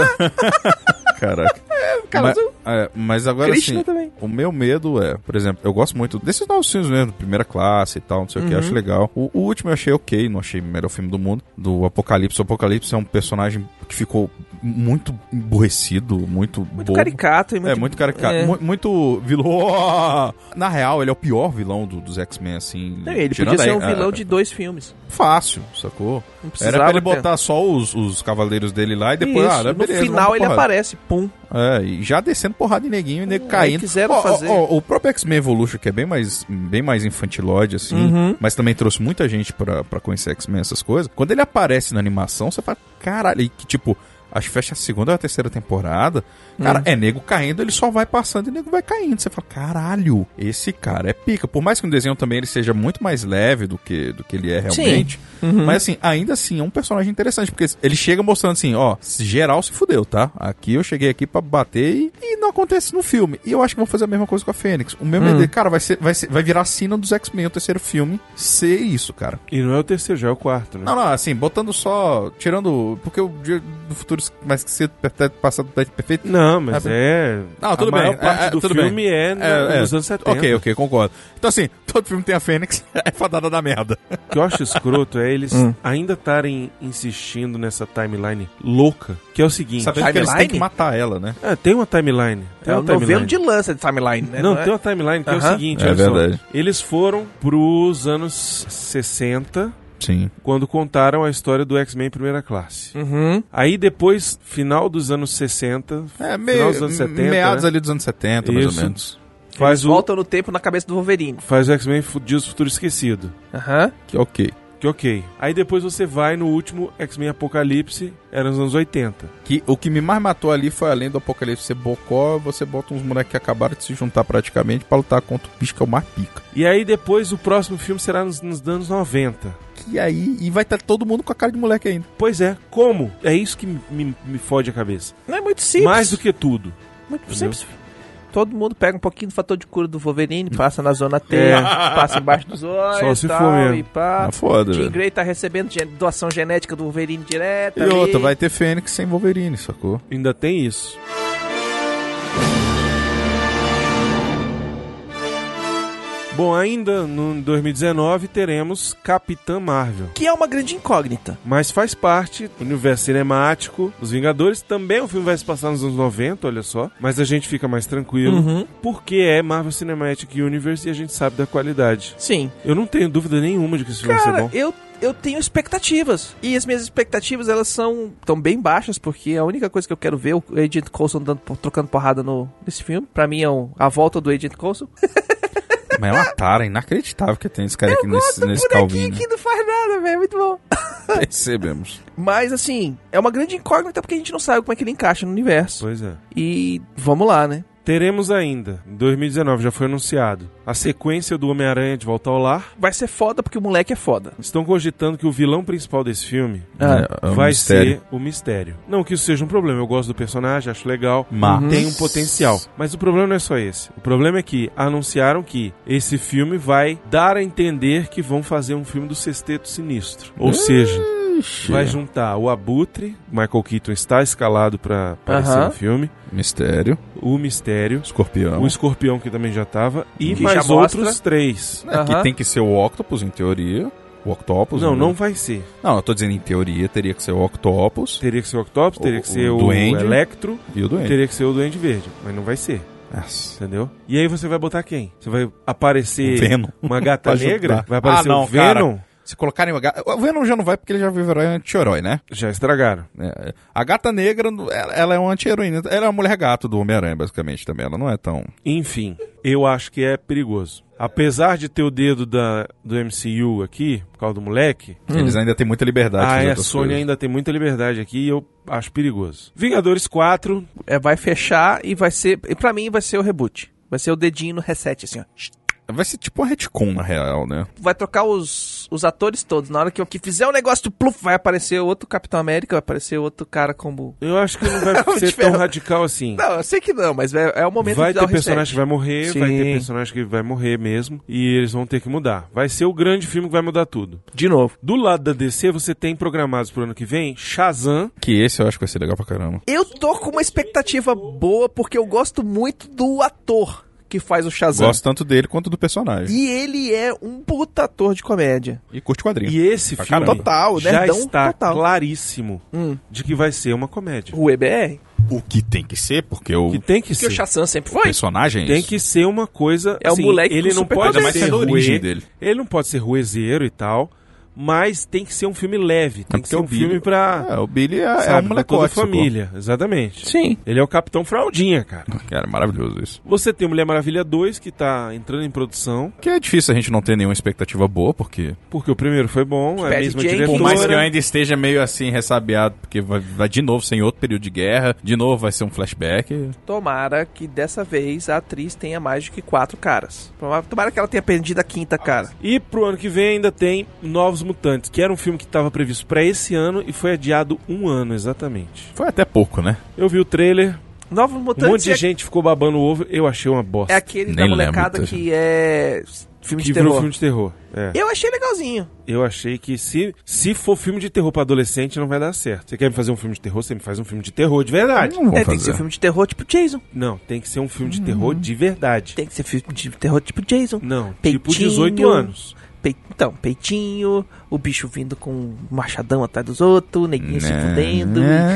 Caraca. Cara, Mas agora Krishna assim, também. o meu medo por exemplo, eu gosto muito desses novos filmes mesmo, Primeira Classe e tal, não sei o que, acho legal. O último eu achei ok, não achei o melhor filme do mundo, do Apocalipse. O Apocalipse é um personagem que ficou muito emburrecido, muito bobo. Caricato. E Muito caricato. Muito vilão. Na real, ele é o pior vilão dos X-Men, assim. Não, ele tirando podia ser um aí, vilão de 2 filmes. Fácil, sacou? Não precisava Era pra ele ter. botar só os cavaleiros dele lá e depois, Isso, no beleza, final vamos ele pra porrada. aparece, pum. E já descendo porrada em neguinho e nego Aí caindo. quiseram fazer. O próprio X-Men Evolution, que é bem mais infantilóide, assim, mas também trouxe muita gente pra conhecer X-Men, essas coisas. Quando ele aparece na animação, você fala, caralho, e que tipo... Acho que fecha a segunda ou a terceira temporada. Cara, é nego caindo, ele só vai passando e nego vai caindo. Você fala, caralho, esse cara é pica. Por mais que no desenho também ele seja muito mais leve do que ele é realmente. Mas assim, ainda assim, é um personagem interessante. Porque ele chega mostrando assim, ó, geral se fudeu, tá? Aqui eu cheguei aqui pra bater e não acontece no filme. E eu acho que vão fazer a mesma coisa com a Fênix. O meu medo, cara, vai virar a sina dos X-Men, o terceiro filme, ser isso, cara. E não é o terceiro, já é o quarto, né? Não, assim, botando só... Tirando... Porque o Dia do Futuro mais que ser passado perfeito... Não, mas Não, tudo a maior bem. parte do tudo filme bem. nos anos 70. Ok, concordo. Então assim, todo filme tem a Fênix, é fadada da merda. O que eu acho escroto é eles ainda estarem insistindo nessa timeline louca, que é o seguinte... Sabendo que eles têm que matar ela, né? Tem uma timeline. Tem É uma um novelo timeline. de lança de timeline, né? Não, é? tem uma timeline que é o seguinte, É olha verdade. só. Eles foram pros anos 60... Sim. quando contaram a história do X-Men Primeira Classe. Aí depois, final dos anos 60, final dos anos 70, meados né? ali dos anos 70, mais Isso. ou menos. Faz Voltam no tempo na cabeça do Wolverine. faz o X-Men Dias do Futuro Esquecido. Que ok. Que ok. Aí depois você vai no último X-Men Apocalipse, era nos anos 80. O que me mais matou ali foi, além do Apocalipse ser bocó, você bota uns moleques que acabaram de se juntar praticamente pra lutar contra o bicho que é o mais pica. E aí depois o próximo filme será nos anos 90. E vai estar todo mundo com a cara de moleque ainda. Pois é, como? É isso que me fode a cabeça. Não é muito simples. Mais do que tudo. Muito Entendeu? simples. Todo mundo pega um pouquinho do fator de cura do Wolverine, passa na zona T, passa embaixo dos olhos Só se e tal, for mesmo. e pá. É foda, Jean velho. Grey tá recebendo doação genética do Wolverine direto E ali. outra, vai ter Fênix sem Wolverine, sacou? Ainda tem isso. Bom, ainda no 2019 teremos Capitã Marvel. Que é uma grande incógnita. Mas faz parte do universo cinemático dos Vingadores. Também o filme vai se passar nos anos 90, olha só. Mas a gente fica mais tranquilo. Porque é Marvel Cinematic Universe e a gente sabe da qualidade. Sim. Eu não tenho dúvida nenhuma de que esse filme vai ser Cara, bom. eu tenho expectativas. E as minhas expectativas, elas estão bem baixas, porque a única coisa que eu quero ver é o Agent Coulson trocando porrada nesse filme. Pra mim é a volta do Agent Coulson. Mas é uma tara inacreditável que tem esse cara aqui nesse calvinho. Que não faz nada, velho. Muito bom. Percebemos. Mas, assim, é uma grande incógnita porque a gente não sabe como é que ele encaixa no universo. Pois é. E vamos lá, né? Teremos ainda, em 2019, já foi anunciado, a sequência do Homem-Aranha de Volta ao Lar. Vai ser foda porque o moleque é foda. Estão cogitando que o vilão principal desse filme É um vai mistério. ser o Mistério. Não que isso seja um problema, eu gosto do personagem, acho legal, Mas- tem um potencial. Mas o problema não é só esse. O problema é que anunciaram que esse filme vai dar a entender que vão fazer um filme do Sexteto Sinistro. Ou seja, vai juntar o Abutre, Michael Keaton está escalado pra aparecer no filme, Mistério. o Mistério, Escorpião. o Escorpião que também já tava, e Que mais já mostra. outros 3. Que tem que ser o Octopus, em teoria. O Octopus. Não, né? não vai ser. Não, eu tô dizendo em teoria, teria que ser o Octopus Teria que ser o Octopus, teria que ser o Duende Electro, e o Duende. teria que ser o Duende Verde, mas não vai ser. Nossa. Entendeu? E aí você vai botar quem? Você vai aparecer Venom. uma gata Pra negra? ajudar. Vai aparecer não, o Venom? cara. Se colocarem o Venom já não vai porque ele já virou anti-herói, né? Já estragaram. A Gata Negra, ela é uma anti-heroína. Ela é a mulher gato do Homem-Aranha, basicamente, também. Ela não é tão... Enfim, eu acho que é perigoso. Apesar de ter o dedo do MCU aqui, por causa do moleque... Eles ainda têm muita liberdade. A Sony ainda tem muita liberdade aqui e eu acho perigoso. Vingadores 4... vai fechar e vai ser... E pra mim vai ser o reboot. Vai ser o dedinho no reset, assim, ó. Vai ser tipo um retcon, na real, né? Vai trocar os atores todos. Na hora que fizer um negócio do pluf, vai aparecer outro Capitão América, vai aparecer outro cara como... Eu acho que não vai ser tão radical assim. Não, eu sei que não, mas é o momento vai de dar ter personagem que vai morrer, Sim. vai ter personagem que vai morrer mesmo, e eles vão ter que mudar. Vai ser o grande filme que vai mudar tudo. De novo. Do lado da DC, você tem programados pro ano que vem Shazam. Que esse eu acho que vai ser legal pra caramba. Eu tô com uma expectativa boa, porque eu gosto muito do ator que faz o Shazam. Gosto tanto dele quanto do personagem. E ele é um puta ator de comédia. E curte quadrinho. E esse Pra filme caramba. Total, já nerdão está total. claríssimo de que vai ser uma comédia. O EBR. O que tem que ser, porque o Que tem que Porque ser. o Shazam sempre foi. personagem... Tem que ser uma coisa... É o moleque ele com não super pode poder. Ainda mais ser sendo a origem ruê, dele. Ele não pode ser ruezeiro e tal, mas tem que ser um filme leve. Tem que ser um filme pra... o Billy é sabe, um pra toda a molecote. família. Exatamente. Sim. Ele é o Capitão Fraldinha, cara. Cara, maravilhoso isso. Você tem Mulher Maravilha 2, que tá entrando em produção, Que é difícil a gente não ter nenhuma expectativa boa, porque... porque o primeiro foi bom, é a Patty mesma Jenkins. Por mais que eu diretora. ainda esteja meio assim, ressabiado, porque vai de novo ser em outro período de guerra, de novo vai ser um flashback. Tomara que dessa vez a atriz tenha mais do que 4 caras. Tomara que ela tenha perdido a 5ª cara. E pro ano que vem ainda tem Novos Mutantes, que era um filme que estava previsto pra esse ano e foi adiado 1 ano, exatamente. Foi até pouco, né? Eu vi o trailer, Novos um Mutantes monte de gente ficou babando o ovo, eu achei uma bosta. é aquele da Nem molecada lembro, que é filme que de virou terror. filme de terror. É. Eu achei legalzinho. Eu achei que se for filme de terror pra adolescente, não vai dar certo. Você quer me fazer um filme de terror, você me faz um filme de terror de verdade. Não vão Tem que fazer. ser filme de terror tipo Jason. Não, tem que ser um filme de terror de verdade. Tem que ser filme de terror tipo Jason. Não, Peitinho. tipo 18 anos. Então, peitinho, o bicho vindo com um machadão atrás dos outros, o neguinho se fudendo.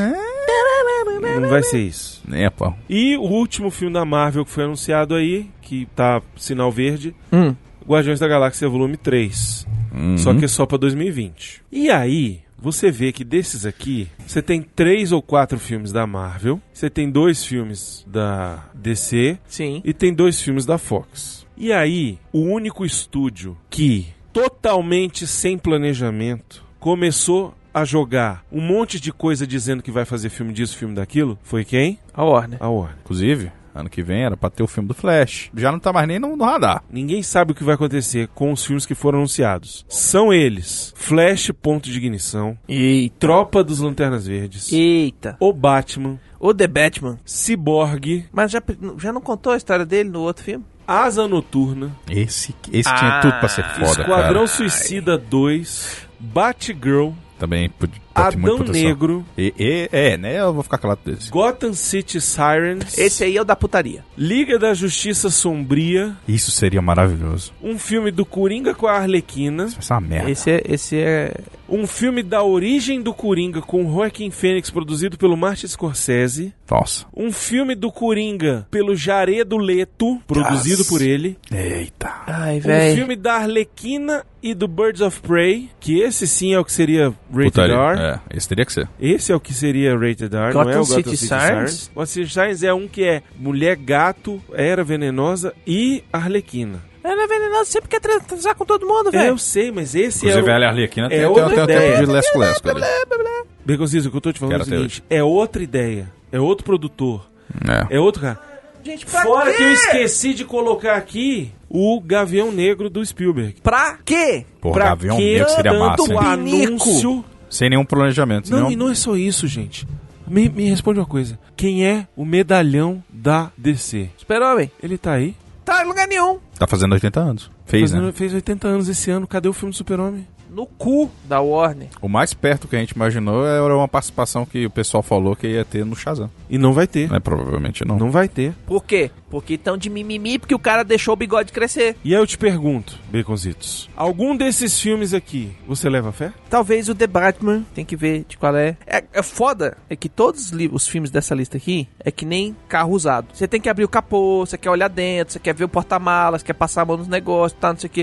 Não vai ser isso. Nem a pau. E o último filme da Marvel que foi anunciado aí, que tá sinal verde, Guardiões da Galáxia Volume 3. Só que é só pra 2020. E aí, você vê que desses aqui, você tem 3 ou 4 filmes da Marvel, você tem 2 filmes da DC Sim. e tem 2 filmes da Fox. E aí, o único estúdio que, totalmente sem planejamento, começou a jogar um monte de coisa dizendo que vai fazer filme disso, filme daquilo, foi quem? A Warner. A Warner. Inclusive, ano que vem era pra ter o filme do Flash. Já não tá mais nem no radar. Ninguém sabe o que vai acontecer com os filmes que foram anunciados. São eles: Flash, Ponto de Ignição, Eita. Tropa dos Lanternas Verdes, Eita. O Batman, O The Batman. Cyborg, Mas já não contou a história dele no outro filme? Asa Noturna, Esse tinha tudo pra ser foda, Esquadrão cara. Suicida 2, Batgirl, Também pode ter Adão muita potencial. Negro, Né? Eu vou ficar calado desse. Gotham City Sirens, Esse aí é o da putaria. Liga da Justiça Sombria, Isso seria maravilhoso. um filme do Coringa com a Arlequina, Isso vai ser uma merda. Esse é... um filme da origem do Coringa com Joaquin Phoenix, produzido pelo Martin Scorsese, Nossa. um filme do Coringa pelo Jared Leto, produzido Nossa. por ele, Eita. Ai, um velho. filme da Arlequina e do Birds of Prey, que esse sim é o que seria Rated Putaria. R. É, esse teria que ser. Esse é o que seria Rated R, não é o Gotham Gotham City City Sirens. Gotham City Sirens é um que é Mulher Gato, Era Venenosa e Arlequina. Ela é venenosa, sempre quer transar com todo mundo, velho. Eu sei, mas esse Inclusive, é a o... Arlequina é tem outra até o ideia. tempo de Lesco ali. Baconzitos, o que eu tô te falando é o Quero até seguinte, é outra ideia, é outro produtor, É. é outro cara. Gente, pra Fora quê? que eu esqueci de colocar aqui o Gavião Negro do Spielberg. Pra quê? Porra, Pra Gavião que Negro seria massa, tanto hein? anúncio? Sem nenhum planejamento. Não, senão- e não é só isso, gente. Me responde uma coisa. Quem é o medalhão da DC? Super-Homem. Ele tá aí? Tá em lugar nenhum. Tá fazendo 80 anos. Fez, né? Fez 80 anos esse ano. Cadê o filme do Super-Homem? No cu da Warner. O mais perto que a gente imaginou era uma participação que o pessoal falou que ia ter no Shazam. E não vai ter. Mas provavelmente não. Não vai ter. Por quê? Porque estão de mimimi porque o cara deixou o bigode crescer. E aí eu te pergunto, Baconzitos, algum desses filmes aqui, você leva fé? Talvez o The Batman, tem que ver de qual é. É foda, é que todos os filmes dessa lista aqui é que nem carro usado. Você tem que abrir o capô, você quer olhar dentro, você quer ver o porta-malas, quer passar a mão nos negócios, tá, não sei o quê.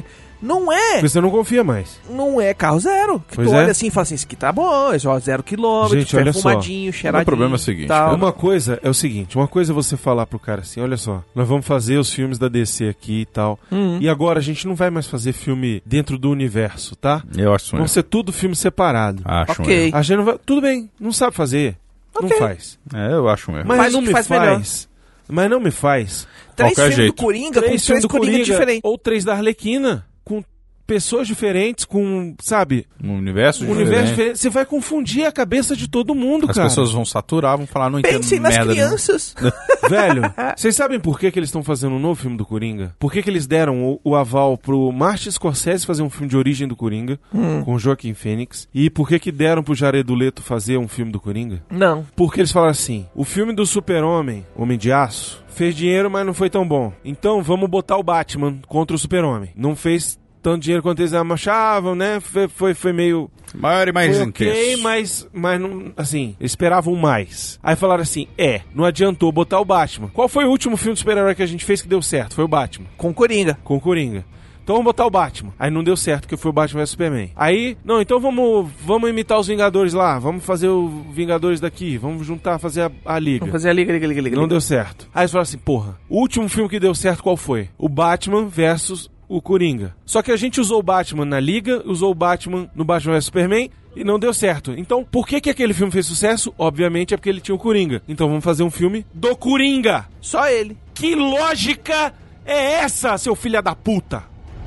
Não é. Porque você não confia mais. Não é carro zero. Que Pois tu é. olha assim e fala assim, esse aqui tá bom, esse ó, 0 quilômetro, Gente, olha só. perfumadinho, cheiradinho. O problema é o seguinte, tal. Uma coisa é o seguinte, uma coisa é você falar pro cara assim, olha só, nós vamos fazer os filmes da DC aqui e tal, e agora a gente não vai mais fazer filme dentro do universo, tá? Eu acho Vão ser tudo filme separado. Acho Ok. um A gente não vai... Tudo bem, não sabe fazer, não Ok. faz. erro. Eu acho um erro. Mas Faz o não que me faz faz. Mas não me faz. 3 qualquer filmes jeito. do Coringa com 3 filmes do Coringa diferentes. ou 3 da Arlequina, com pessoas diferentes, com, sabe, Um universo um diferente. universo diferente. Você vai confundir a cabeça de todo mundo, As cara. pessoas vão saturar, vão falar, não entendo Pensem nas merda nenhuma. crianças. Velho, vocês sabem por que eles estão fazendo um novo filme do Coringa? Por que eles deram o aval pro Martin Scorsese fazer um filme de origem do Coringa, com o Joaquin Phoenix? E por que deram pro Jared Leto fazer um filme do Coringa? Não. Porque eles falaram assim, o filme do Super-Homem, Homem de Aço, fez dinheiro, mas não foi tão bom. Então vamos botar o Batman contra o Super-Homem. Não fez tanto dinheiro quanto eles achavam, né? Foi meio... Maior e mais Foi ok, intenso. mas não, assim, esperavam mais. Aí falaram assim, não adiantou botar o Batman. Qual foi o último filme de super-herói que a gente fez que deu certo? Foi o Batman, Com Coringa. com o Coringa. Então vamos botar o Batman. Aí não deu certo, porque foi o Batman vs Superman. Aí, não, então vamos imitar os Vingadores lá. Vamos fazer o Vingadores daqui. Vamos juntar, fazer a Liga. Vamos fazer a liga. Não deu certo. Aí eles falaram assim, porra, o último filme que deu certo qual foi? O Batman versus o Coringa. Só que a gente usou o Batman na Liga, usou o Batman no Batman vs Superman e não deu certo. Então, por que aquele filme fez sucesso? Obviamente é porque ele tinha o Coringa. Então vamos fazer um filme do Coringa. Só ele. Que lógica é essa, seu filho da puta?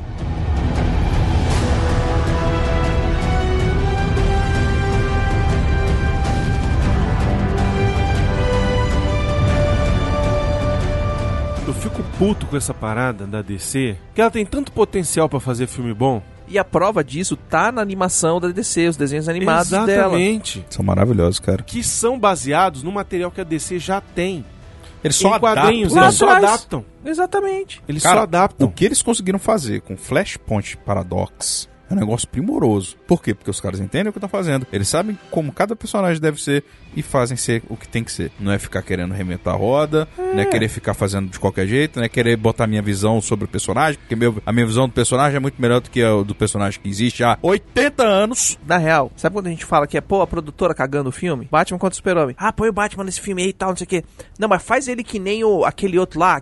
Eu fico puto com essa parada da DC, que ela tem tanto potencial pra fazer filme bom. E a prova disso tá na animação da DC, os desenhos animados dela. Exatamente. São maravilhosos, cara. Que são baseados no material que a DC já tem. Eles só Em quadrinhos, adaptam. eles só Lá atrás. adaptam. Exatamente. Eles Cara, só adaptam. O que eles conseguiram fazer com Flashpoint Paradox é um negócio primoroso. Por quê? Porque os caras entendem o que estão fazendo. Eles sabem como cada personagem deve ser e fazem ser o que tem que ser. Não é ficar querendo reinventar a roda, não é querer ficar fazendo de qualquer jeito, não é querer botar a minha visão sobre o personagem, porque a minha visão do personagem é muito melhor do que a do personagem que existe há 80 anos. Na real, sabe quando a gente fala que é, pô, a produtora cagando o filme? Batman contra o Super-Homem. Ah, põe o Batman nesse filme aí e tal, não sei o quê. Não, mas faz ele que nem aquele outro lá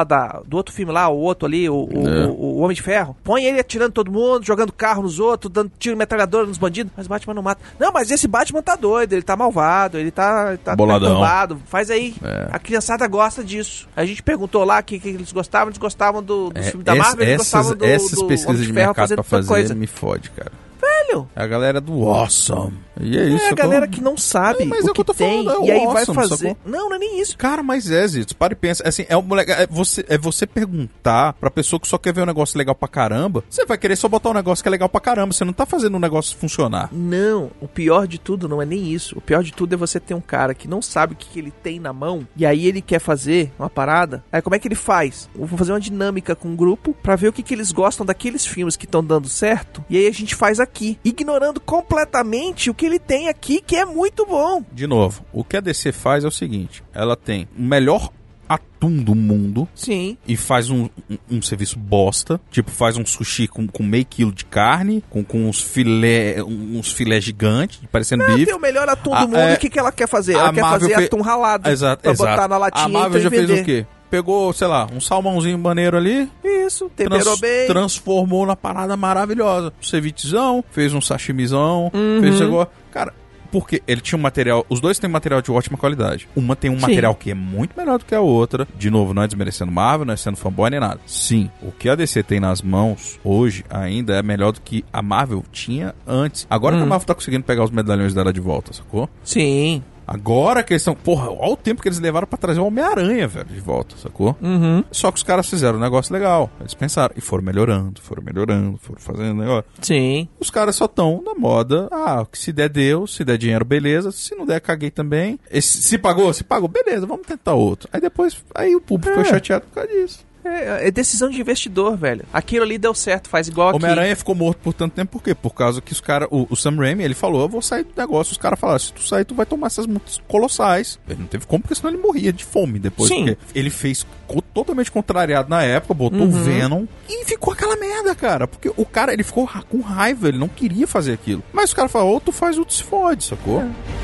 do outro filme lá, o outro ali, o Homem de Ferro. Põe ele atirando todo mundo, jogando carro nos outros, dando tiro de metralhadora nos bandidos, mas o Batman não mata. Não, mas esse Batman tá doido, ele tá malvado, ele tá Boladão. perturbado. Faz aí. A criançada gosta disso. A gente perguntou lá que eles gostavam do filme da Marvel, eles gostavam do essas do pesquisas Homem de Ferro mercado pra fazendo fazer coisa. me fode, cara. Velho, É a galera do Awesome. E é isso. é a eu tô- galera que não sabe Mas é o o que eu que tô tem falando, é e aí vai awesome, fazer. sacou? Não é nem isso. Cara, mas Zito, para e pensa. Assim, é um moleque. É você perguntar pra pessoa que só quer ver um negócio legal pra caramba. Você vai querer só botar um negócio que é legal pra caramba. Você não tá fazendo um negócio funcionar. Não, o pior de tudo não é nem isso. O pior de tudo é você ter um cara que não sabe o que ele tem na mão e aí ele quer fazer uma parada. Aí como é que ele faz? Eu vou fazer uma dinâmica com um grupo pra ver o que eles gostam daqueles filmes que estão dando certo e aí a gente faz aqui, ignorando completamente o que ele tem aqui, que é muito bom. De novo, o que a DC faz é o seguinte: ela tem o melhor atum do mundo Sim. e faz um serviço bosta. Tipo, faz um sushi com meio quilo de carne, com uns filé gigantes, parecendo Não, bife. tem o melhor atum Ah, do mundo. E o que ela quer fazer? Ela a quer Marvel fazer fe- atum ralado. Exato, pra exato. botar na latinha A Marvel então, já e fez vender. o quê? Pegou, sei lá, um salmãozinho maneiro ali, Isso, temperou bem. transformou na parada maravilhosa. Um cevichezão, fez um sashimizão, fez esse negócio. Cara, porque ele tinha um material... Os dois têm material de ótima qualidade. Uma tem um Sim. material que é muito melhor do que a outra. De novo, não é desmerecendo Marvel, não é sendo fanboy nem nada. Sim, o que a DC tem nas mãos hoje ainda é melhor do que a Marvel tinha antes. Agora que a Marvel tá conseguindo pegar os medalhões dela de volta, sacou? Sim. Agora que eles estão... Porra, olha o tempo que eles levaram pra trazer o Homem-Aranha, velho, de volta, sacou? Uhum. Só que os caras fizeram um negócio legal. Eles pensaram e foram melhorando, foram fazendo negócio. Sim. Os caras só estão na moda. Ah, que se der deu, se der dinheiro, beleza. Se não der, caguei também. Se pagou, beleza, vamos tentar outro. Aí depois, aí o público foi chateado por causa disso. É decisão de investidor, velho. Aquilo ali deu certo, faz igual aqui. Homem-Aranha ficou morto por tanto tempo, por quê? Por causa que os caras... O Sam Raimi, ele falou, eu vou sair do negócio. Os caras falaram, se tu sair, tu vai tomar essas multas colossais. Ele não teve como, porque senão ele morria de fome depois. Sim. Porque ele fez totalmente contrariado na época, botou o Venom e ficou aquela merda, cara. Porque o cara, ele ficou com raiva, ele não queria fazer aquilo. Mas os caras falaram, ou tu faz ou tu se fode, sacou?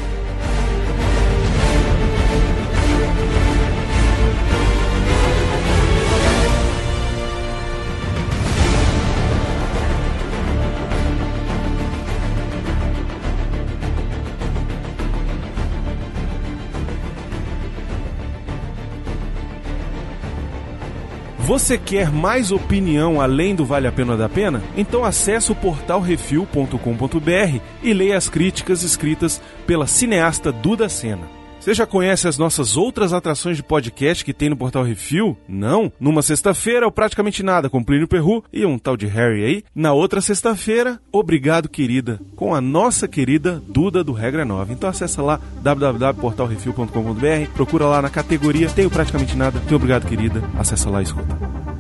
Você quer mais opinião além do Vale a Pena da Pena? Então acesse o portal refil.com.br e leia as críticas escritas pela cineasta Duda Sena. Você já conhece as nossas outras atrações de podcast que tem no Portal Refil? Não? Numa sexta-feira, o Praticamente Nada com Plínio Perru e um tal de Harry aí. Na outra sexta-feira, Obrigado Querida, com a nossa querida Duda do Regra 9. Então acessa lá, www.portalrefil.com.br, procura lá na categoria, tem o Praticamente Nada, tem o Obrigado Querida, acessa lá e escuta.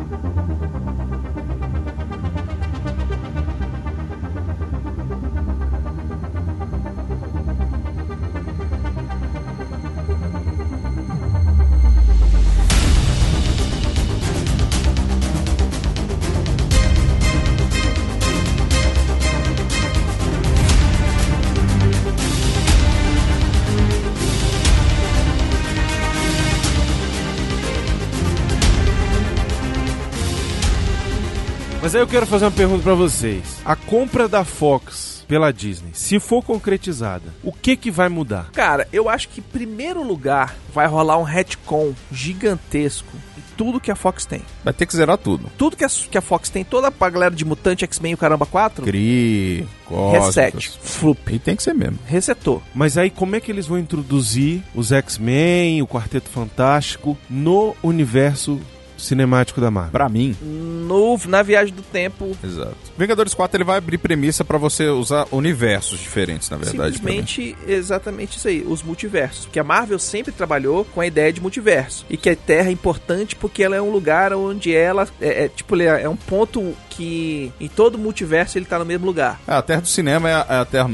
Mas aí eu quero fazer uma pergunta pra vocês. A compra da Fox pela Disney, se for concretizada, o que vai mudar? Cara, eu acho que em primeiro lugar vai rolar um retcon gigantesco em tudo que a Fox tem. Vai ter que zerar tudo. Tudo que a Fox tem, toda a galera de Mutante, X-Men e o Caramba 4, Cri, reset, flup. E tem que ser mesmo. Resetou. Mas aí como é que eles vão introduzir os X-Men, o Quarteto Fantástico no universo cinemático da Marvel? Pra mim... Na Viagem do Tempo. Exato. Vingadores 4, ele vai abrir premissa pra você usar universos diferentes, na verdade. Simplesmente, exatamente isso aí, os multiversos. Porque a Marvel sempre trabalhou com a ideia de multiverso. E que a Terra é importante porque ela é um lugar onde ela... é um ponto que em todo multiverso ele tá no mesmo lugar. A Terra do cinema é a Terra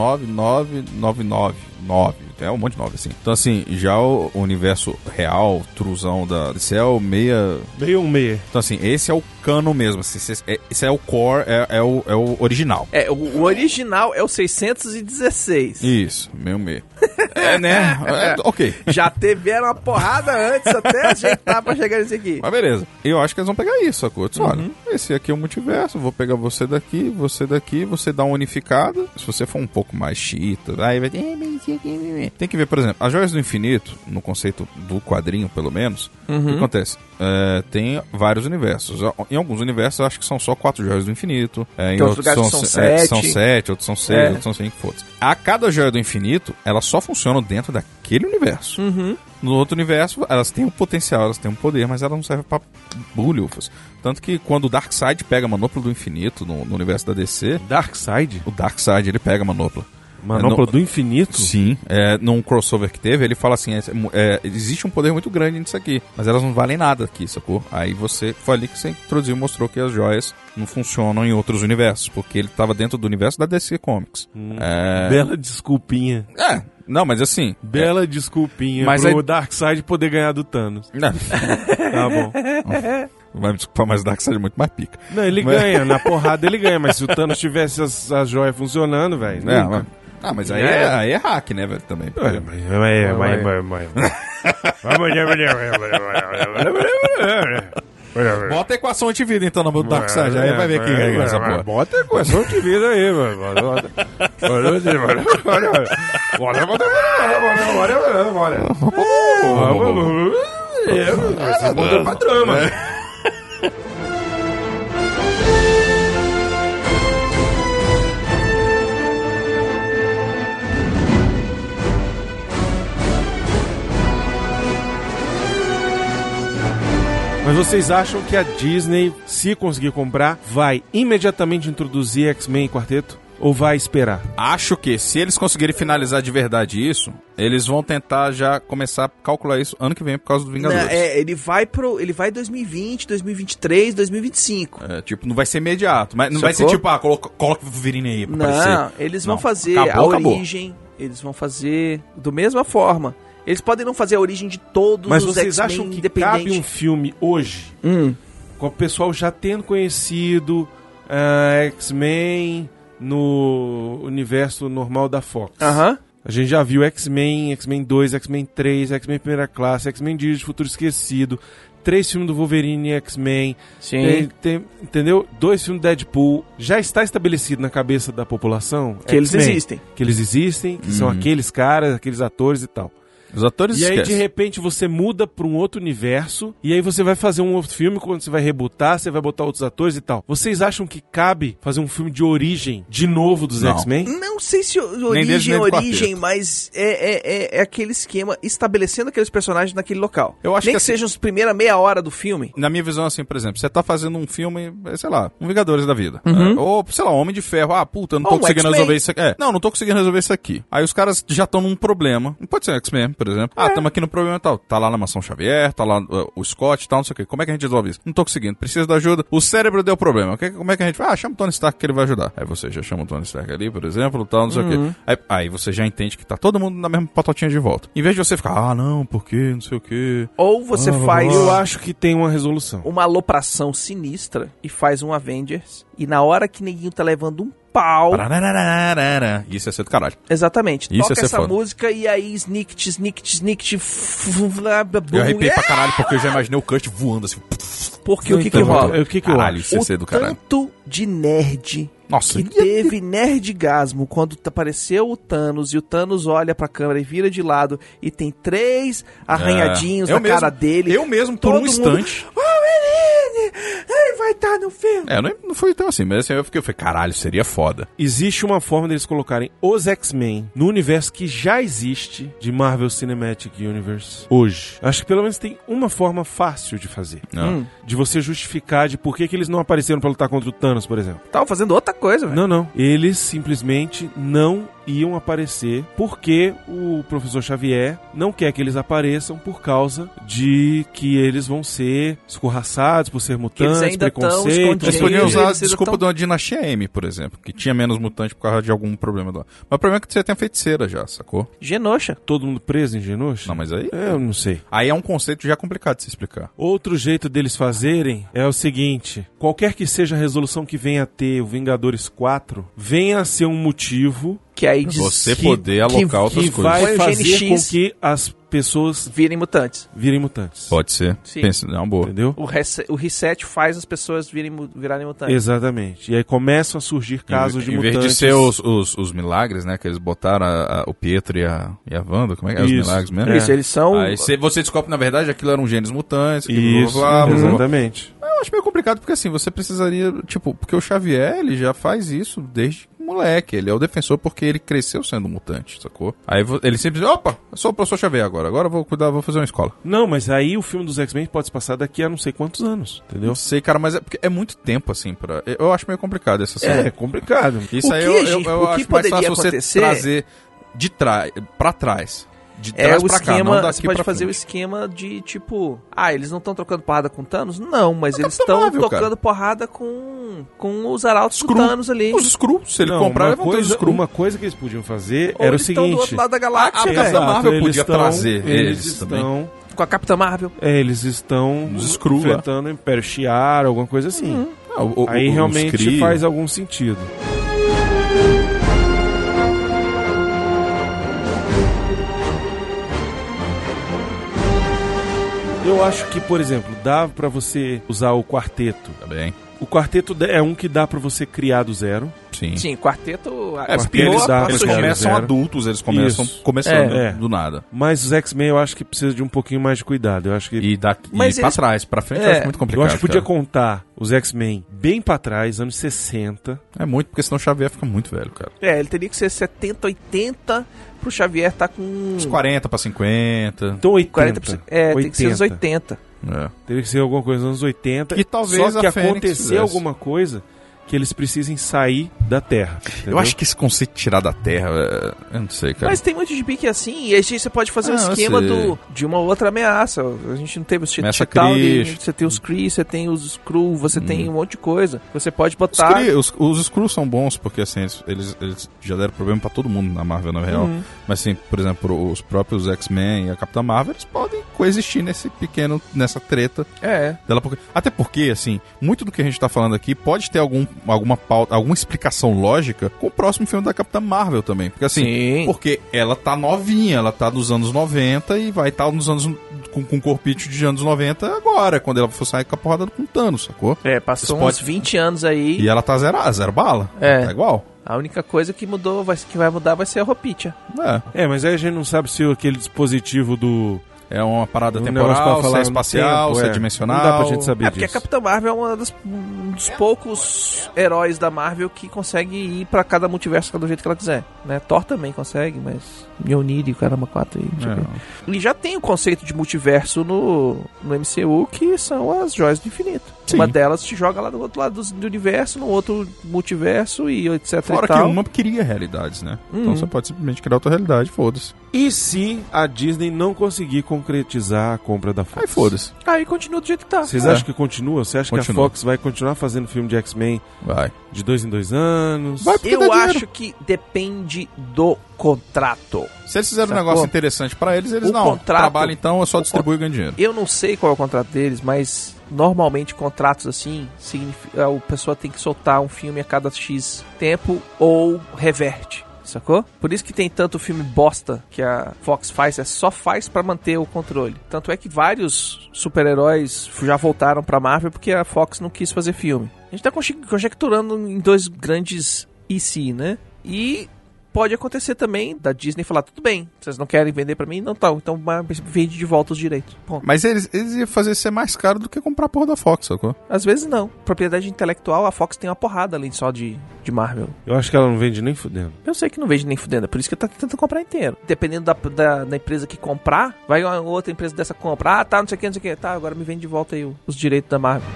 99999. É um monte de 9, assim. Então, assim, já o universo real, truzão da DC é o 616. Então, assim, esse é o cano mesmo. Assim, esse é o core, é o original. O original é o 616. Isso, 66. Né? Ok. Já tiveram uma porrada antes até ajeitar pra chegar nesse aqui. Mas beleza. Eu acho que eles vão pegar isso, sacou? Olha, esse aqui é o multiverso, vou pegar você daqui, você dá uma unificada. Se você for um pouco mais chita, aí vai ter... Tem que ver, por exemplo, as Joias do Infinito, no conceito do quadrinho, pelo menos, o que acontece? Tem vários universos. Em alguns universos, eu acho que são só 4 Joias do Infinito. Em outros lugares são 7. São 7, outros são 6, outros são 5, foda-se. A cada Joia do Infinito, elas só funcionam dentro daquele universo. No outro universo, elas têm um potencial, elas têm um poder, mas elas não servem pra bulhufas. Tanto que quando o Darkseid pega a Manopla do Infinito no universo da DC... Darkseid? O Darkseid, ele pega a Manopla. Manopla do Infinito? Sim. Num crossover que teve, ele fala assim, existe um poder muito grande nisso aqui, mas elas não valem nada aqui, sacou? Aí foi ali que você introduziu e mostrou que as joias não funcionam em outros universos, porque ele estava dentro do universo da DC Comics. Bela desculpinha. Não, mas assim... Bela desculpinha mas pro Darkseid poder ganhar do Thanos. Tá bom. Vai me desculpar, mas o Darkseid é muito mais pica. Não, ele ganha. Na porrada ele ganha, mas se o Thanos tivesse as joias funcionando, velho... mas aí é hack, né, velho, também. Bota a equação antivida, então, no Darkseid. Aí vai ver quem ganha essa porra. Bota a equação antivida aí, mano. Você mudou pra drama. Mas vocês acham que a Disney, se conseguir comprar, vai imediatamente introduzir X-Men e Quarteto? Ou vai esperar? Acho que se eles conseguirem finalizar de verdade isso, eles vão tentar já começar a calcular isso ano que vem por causa do Vingadores. Ele vai 2020, 2023, 2025. Tipo, não vai ser imediato. Mas não vai ser tipo, coloca o Wolverine aí pra aparecer. Não, eles vão fazer acabou. origem, eles vão fazer da mesma forma. Eles podem não fazer a origem de todos Mas os vocês X-Men acham que independente. cabe um filme hoje, com o pessoal já tendo conhecido X-Men no universo normal da Fox? Aham. A gente já viu X-Men, X-Men 2, X-Men 3, X-Men Primeira Classe, X-Men Dias de Futuro Esquecido, 3 filmes do Wolverine e X-Men, Sim. entendeu? 2 filmes do Deadpool. Já está estabelecido na cabeça da população Que eles X-Men, existem. que eles existem, que são aqueles caras, aqueles atores e tal. Os atores E aí, esquecem. de repente, você muda pra um outro universo, e aí você vai fazer um outro filme, quando você vai rebootar, você vai botar outros atores e tal. Vocês acham que cabe fazer um filme de origem, de novo, dos Não. X-Men? Não sei se Nem deles, nem do origem, quarteto. mas é aquele esquema estabelecendo aqueles personagens naquele local. Eu acho Nem que que assim- sejam as primeiras meia hora do filme. Na minha visão, assim, por exemplo, você tá fazendo um filme, sei lá, um Vingadores da vida. Ou, sei lá, Homem de Ferro. Ah, puta, eu não tô Ou um conseguindo X-Men. resolver isso aqui. Não tô conseguindo resolver isso aqui. Aí os caras já estão num problema. Não pode ser X-Men, por exemplo. Tamo aqui no problema tal. Tá lá na Mansão Xavier, tá lá o Scott e tal, não sei o quê. Como é que a gente resolve isso? Não tô conseguindo. Preciso da ajuda. O cérebro deu problema. Como é que a gente vai? Chama o Tony Stark que ele vai ajudar. Aí você já chama o Tony Stark ali, por exemplo, tal, não sei o quê. Aí você já entende que tá todo mundo na mesma patotinha de volta. Em vez de você ficar, não, por quê, não sei o quê. Ou você faz Eu acho que tem uma resolução. uma alopração sinistra e faz um Avengers. E na hora que neguinho tá levando um pau... Isso ia ser do caralho. Exatamente. Isso ia Toca ser essa foda. música e aí snikt, Eu arrepiei pra caralho porque eu já imaginei o Kurt voando assim. Porque o que Então, rola? O que eu Caralho, acho? isso ia ser do caralho. Tanto de nerd Nossa, que teve nerdgasmo quando apareceu o Thanos e o Thanos olha pra câmera e vira de lado e tem 3 arranhadinhos eu na cara mesmo, dele. Eu mesmo, por Todo um mundo, instante. Ele vai estar no filme. Não foi tão assim, mas assim, eu falei, caralho, seria foda. Existe uma forma deles colocarem os X-Men no universo que já existe de Marvel Cinematic Universe hoje. Acho que pelo menos tem uma forma fácil de fazer. Não. De você justificar de por que eles não apareceram pra lutar contra o Thanos, por exemplo. Tava fazendo outra coisa, velho. Não. Eles simplesmente não iam aparecer porque o professor Xavier não quer que eles apareçam por causa de que eles vão ser escorraçados por ser mutantes, eles ainda tão preconceito. escondidos. Eles podiam usar a Eles desculpa tão- de uma dinastia M, por exemplo, que tinha menos mutante por causa de algum problema lá. Mas o problema é que você tem a feiticeira já, sacou? Genosha. Todo mundo preso em Genosha? Não, mas aí... Eu não sei. Aí é um conceito já complicado de se explicar. Outro jeito deles fazerem é o seguinte: qualquer que seja a resolução que venha a ter o Vingadores 4, venha a ser um motivo Que aí diz Você que- poder alocar outras que coisas. vai Põe o fazer gene com X. que as pessoas virem mutantes. virem mutantes. Pode ser. Sim. Pensa, é uma boa. Entendeu? O reset faz as pessoas virarem mutantes. Exatamente. E aí começam a surgir casos de Em mutantes. vez de ser os milagres, né? Que eles botaram o Pietro e a Wanda, como é que é? Os Isso. milagres mesmo? Isso, eles são... Aí você descobre que, na verdade, aquilo eram genes mutantes. que Isso, blá, blá, blá, blá. exatamente. Eu acho meio complicado porque, assim, você precisaria... Tipo, porque o Xavier, ele já faz isso desde moleque. Ele é o defensor porque ele cresceu sendo mutante, sacou? Aí ele sempre diz, opa, eu sou o professor Xavier agora. Agora eu vou cuidar, vou fazer uma escola. Não, mas aí o filme dos X-Men pode se passar daqui a não sei quantos anos, entendeu? Não sei, cara, mas porque é muito tempo, assim, pra... Eu acho meio complicado essa cena. É complicado. Isso O aí que, eu gente, acho o que mais poderia fácil você acontecer- trazer de trás pra trás. De É trás o pra cá, não esquema, daqui você pode pra fazer o frente. esquema de tipo, eles não estão trocando porrada com Thanos? Não, mas eles Capitão estão Marvel, tocando cara. porrada com os arautos do Thanos ali. Os Skrulls, se ele Não, comprar, ele uma vai ter os coisa, Skrulls. uma coisa que eles podiam fazer Ou era o eles estão do seguinte. outro lado da galáxia, a velho. Capitã Marvel eles podia estão- trazer eles estão, Com a Capitã Marvel. eles estão Os Skrull lá. enfrentando o Império Shi'ar, alguma coisa assim. Aí os realmente Kree. faz algum sentido. Eu acho que, por exemplo, dá pra você usar o quarteto. Tá bem. O quarteto é um que dá pra você criar do zero. Sim. Sim, quarteto espirrou eles, a eles zero, começam zero. adultos, eles começam Isso. começando É. do nada. Mas os X-Men eu acho que precisa de um pouquinho mais de cuidado. Eu acho que E pra Mas trás, pra frente, eu É, acho muito complicado. eu acho que podia cara. contar os X-Men bem pra trás, anos 60. É muito, porque senão o Xavier fica muito velho, cara. ele teria que ser 70, 80 pro Xavier tá com Uns 40 pra 50. Então 80. 40%. Tem que ser uns 80. É. Teria que ser alguma coisa nos anos 80. E talvez Só que a Fênix acontecer fizesse. alguma coisa que eles precisem sair da Terra. Eu acho que esse conceito de tirar da Terra, eu não sei, cara. Mas tem muito gibi que é assim, e aí você pode fazer um esquema de uma outra ameaça. A gente não teve os Chitauri, você tem os Kree, você tem os Skrull, você tem um monte de coisa. Você pode botar... Os Skrull são bons porque, assim, eles já deram problema pra todo mundo na Marvel, na real. Mas, assim, por exemplo, os próprios X-Men e a Capitã Marvel, eles podem coexistir nessa treta. Dela, até porque, assim, muito do que a gente tá falando aqui pode ter alguma pauta, alguma explicação lógica com o próximo filme da Capitã Marvel também. Porque, assim, porque ela tá novinha, ela tá dos anos 90 e vai estar nos anos... com corpite de anos 90 agora, quando ela for sair com a porrada com o Thanos, sacou? Passou uns 20 anos aí. E ela tá zero bala. Tá igual. A única coisa que mudou, que vai mudar vai ser a roupinha. Mas aí a gente não sabe se aquele dispositivo do... É uma parada temporal, se é espacial, se é dimensional. Não dá pra gente saber disso. Porque a Capitã Marvel é um dos poucos heróis da Marvel que consegue ir pra cada multiverso do jeito que ela quiser, né? Thor também consegue, mas Mjolnir e o Caramba 4 e já tem o conceito de multiverso no MCU, que são as joias do infinito. Sim. Uma delas te joga lá do outro lado do universo, no outro multiverso e etc. Fora que uma cria realidades, né? Então você pode simplesmente criar outra realidade, foda-se. E se a Disney não conseguir concretizar a compra da Fox? Aí foda-se. Aí continua do jeito que tá. Vocês acham que continua? Você acha que a Fox vai continuar fazendo filme de X-Men? Vai. De 2 em 2 anos? Eu acho que depende do contrato. Se eles fizerem um negócio interessante pra eles não trabalham, então eu só distribuo e ganho dinheiro. Eu não sei qual é o contrato deles, mas normalmente contratos assim significa a pessoa tem que soltar um filme a cada X tempo ou reverte. Sacou? Por isso que tem tanto filme bosta que a Fox faz, só faz pra manter o controle. Tanto é que vários super-heróis já voltaram pra Marvel porque a Fox não quis fazer filme. A gente tá conjecturando em dois grandes IC, né? E pode acontecer também da Disney falar, tudo bem, vocês não querem vender pra mim? Não, tá, então vende de volta os direitos. Ponto. Mas eles iam fazer ser mais caro do que comprar a porra da Fox, sacou? Às vezes não. Propriedade intelectual, a Fox tem uma porrada além só de Marvel. Eu acho que ela não vende nem fudendo. Eu sei que não vende nem fudendo, é por isso que tá tentando comprar inteiro. Dependendo da empresa que comprar, vai uma outra empresa dessa comprar, não sei o que, tá, agora me vende de volta aí os direitos da Marvel.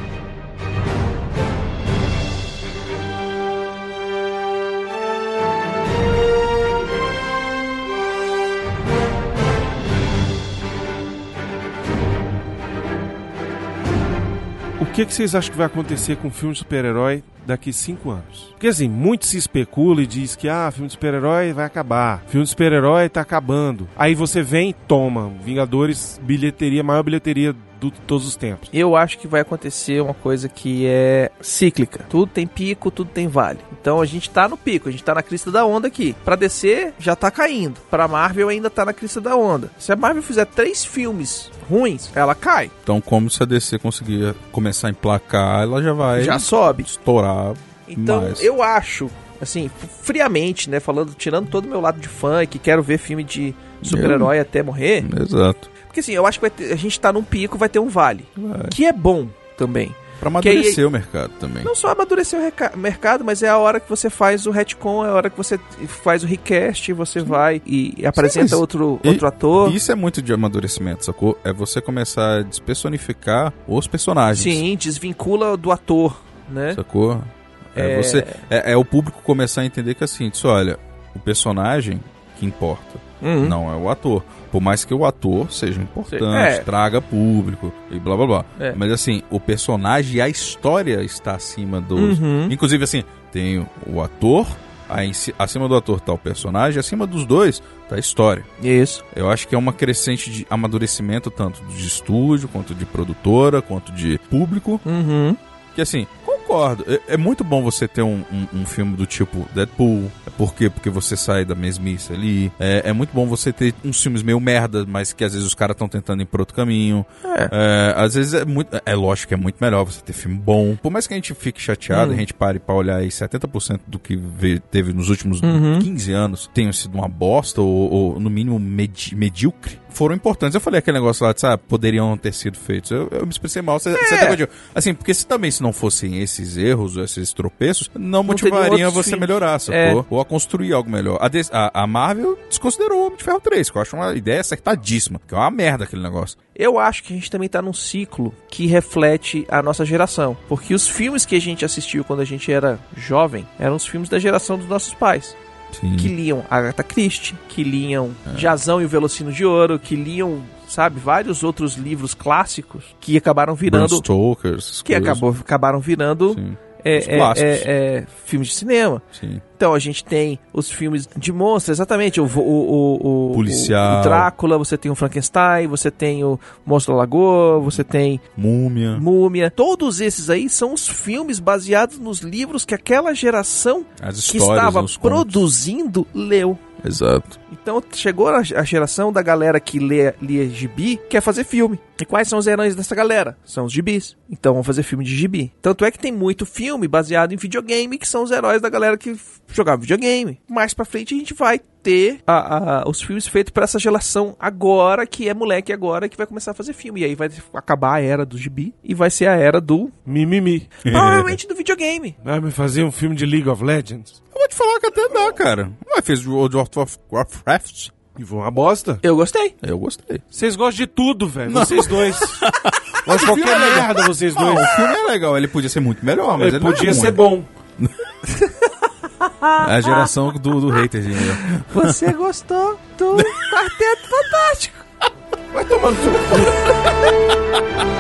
O que vocês acham que vai acontecer com o filme de super-herói daqui 5 anos? Porque assim, muito se especula e diz que filme de super-herói vai acabar, filme de super-herói tá acabando. Aí você vem e toma, Vingadores, maior bilheteria de todos os tempos. Eu acho que vai acontecer uma coisa que é cíclica. Tudo tem pico, tudo tem vale. Então a gente tá no pico, a gente tá na crista da onda aqui. Pra DC já tá caindo. Pra Marvel ainda tá na crista da onda. Se a Marvel fizer 3 filmes ruins, ela cai. Então como se a DC conseguir começar a emplacar, ela já sobe. Estourar. Então mais. Eu acho, assim, friamente, né, tirando todo o meu lado de fã e que quero ver filme de super-herói até morrer. Exato. Porque assim, eu acho que a gente tá num pico, vai ter um vale. Que é bom também. Pra amadurecer o mercado também. Não só amadurecer o mercado, mas é a hora que você faz o retcon, é a hora que você faz o recast, você vai e apresenta outro ator. Isso é muito de amadurecimento, sacou? É você começar a despersonificar os personagens. Sim, desvincula do ator, né? Sacou? É o público começar a entender que assim, olha, o personagem que importa, não é o ator. Por mais que o ator seja importante, traga público e blá blá blá. Mas assim, o personagem e a história está acima dos... Inclusive assim, tem o ator, acima do ator tá o personagem, acima dos dois tá a história. Isso. Eu acho que é uma crescente de amadurecimento tanto de estúdio, quanto de produtora, quanto de público. Que assim, concordo. É muito bom você ter um filme do tipo Deadpool. Por quê? Porque você sai da mesmice ali. É muito bom você ter uns filmes meio merda, mas que às vezes os caras estão tentando ir por outro caminho. Às vezes é lógico que é muito melhor você ter filme bom. Por mais que a gente fique chateado, a gente pare pra olhar aí 70% do que teve nos últimos 15 anos tenha sido uma bosta ou no mínimo medíocre. foram importantes. Eu falei aquele negócio lá, sabe, poderiam ter sido feitos. Eu me expressei mal. Você tá contigo. Assim, porque se não fossem esses erros, esses tropeços, não motivariam você a melhorar, sacou? Ou a construir algo melhor. A Marvel desconsiderou o Homem de Ferro 3, que eu acho uma ideia acertadíssima, que é uma merda aquele negócio. Eu acho que a gente também tá num ciclo que reflete a nossa geração. Porque os filmes que a gente assistiu quando a gente era jovem eram os filmes da geração dos nossos pais. Sim. Que liam Agatha Christie, que liam Jazão e o Velocino de Ouro, que liam, sabe, vários outros livros clássicos que acabaram virando... Bram Stokers. Que acabaram virando... filmes de cinema. Sim. Então a gente tem os filmes de monstros, exatamente, o Policial, o Drácula, você tem o Frankenstein, você tem o Monstro da Lagoa, você tem Múmia. Todos esses aí são os filmes baseados nos livros que aquela geração que estava produzindo leu. Exato. Então chegou a geração da galera que lia gibi, quer fazer filme. E quais são os heróis dessa galera? São os gibis. Então vamos fazer filme de gibi. Tanto é que tem muito filme baseado em videogame, que são os heróis da galera que jogava videogame. Mais pra frente a gente vai ter os filmes feitos pra essa geração agora, que é moleque agora, que vai começar a fazer filme. E aí vai acabar a era do gibi e vai ser a era do mimimi. Provavelmente do videogame. Vai me fazer um filme de League of Legends? Eu vou te falar que até dá, cara. Mas fez o World of Warcraft. E foi uma bosta. Eu gostei. Vocês gostam de tudo, velho. Vocês dois. Mas qualquer merda, vocês dois. O filme é legal. Ele podia ser muito melhor, mas ele podia ser bom. É a geração do hater, gente. Você gostou do Quarteto Fantástico? Vai tomar no seu cu.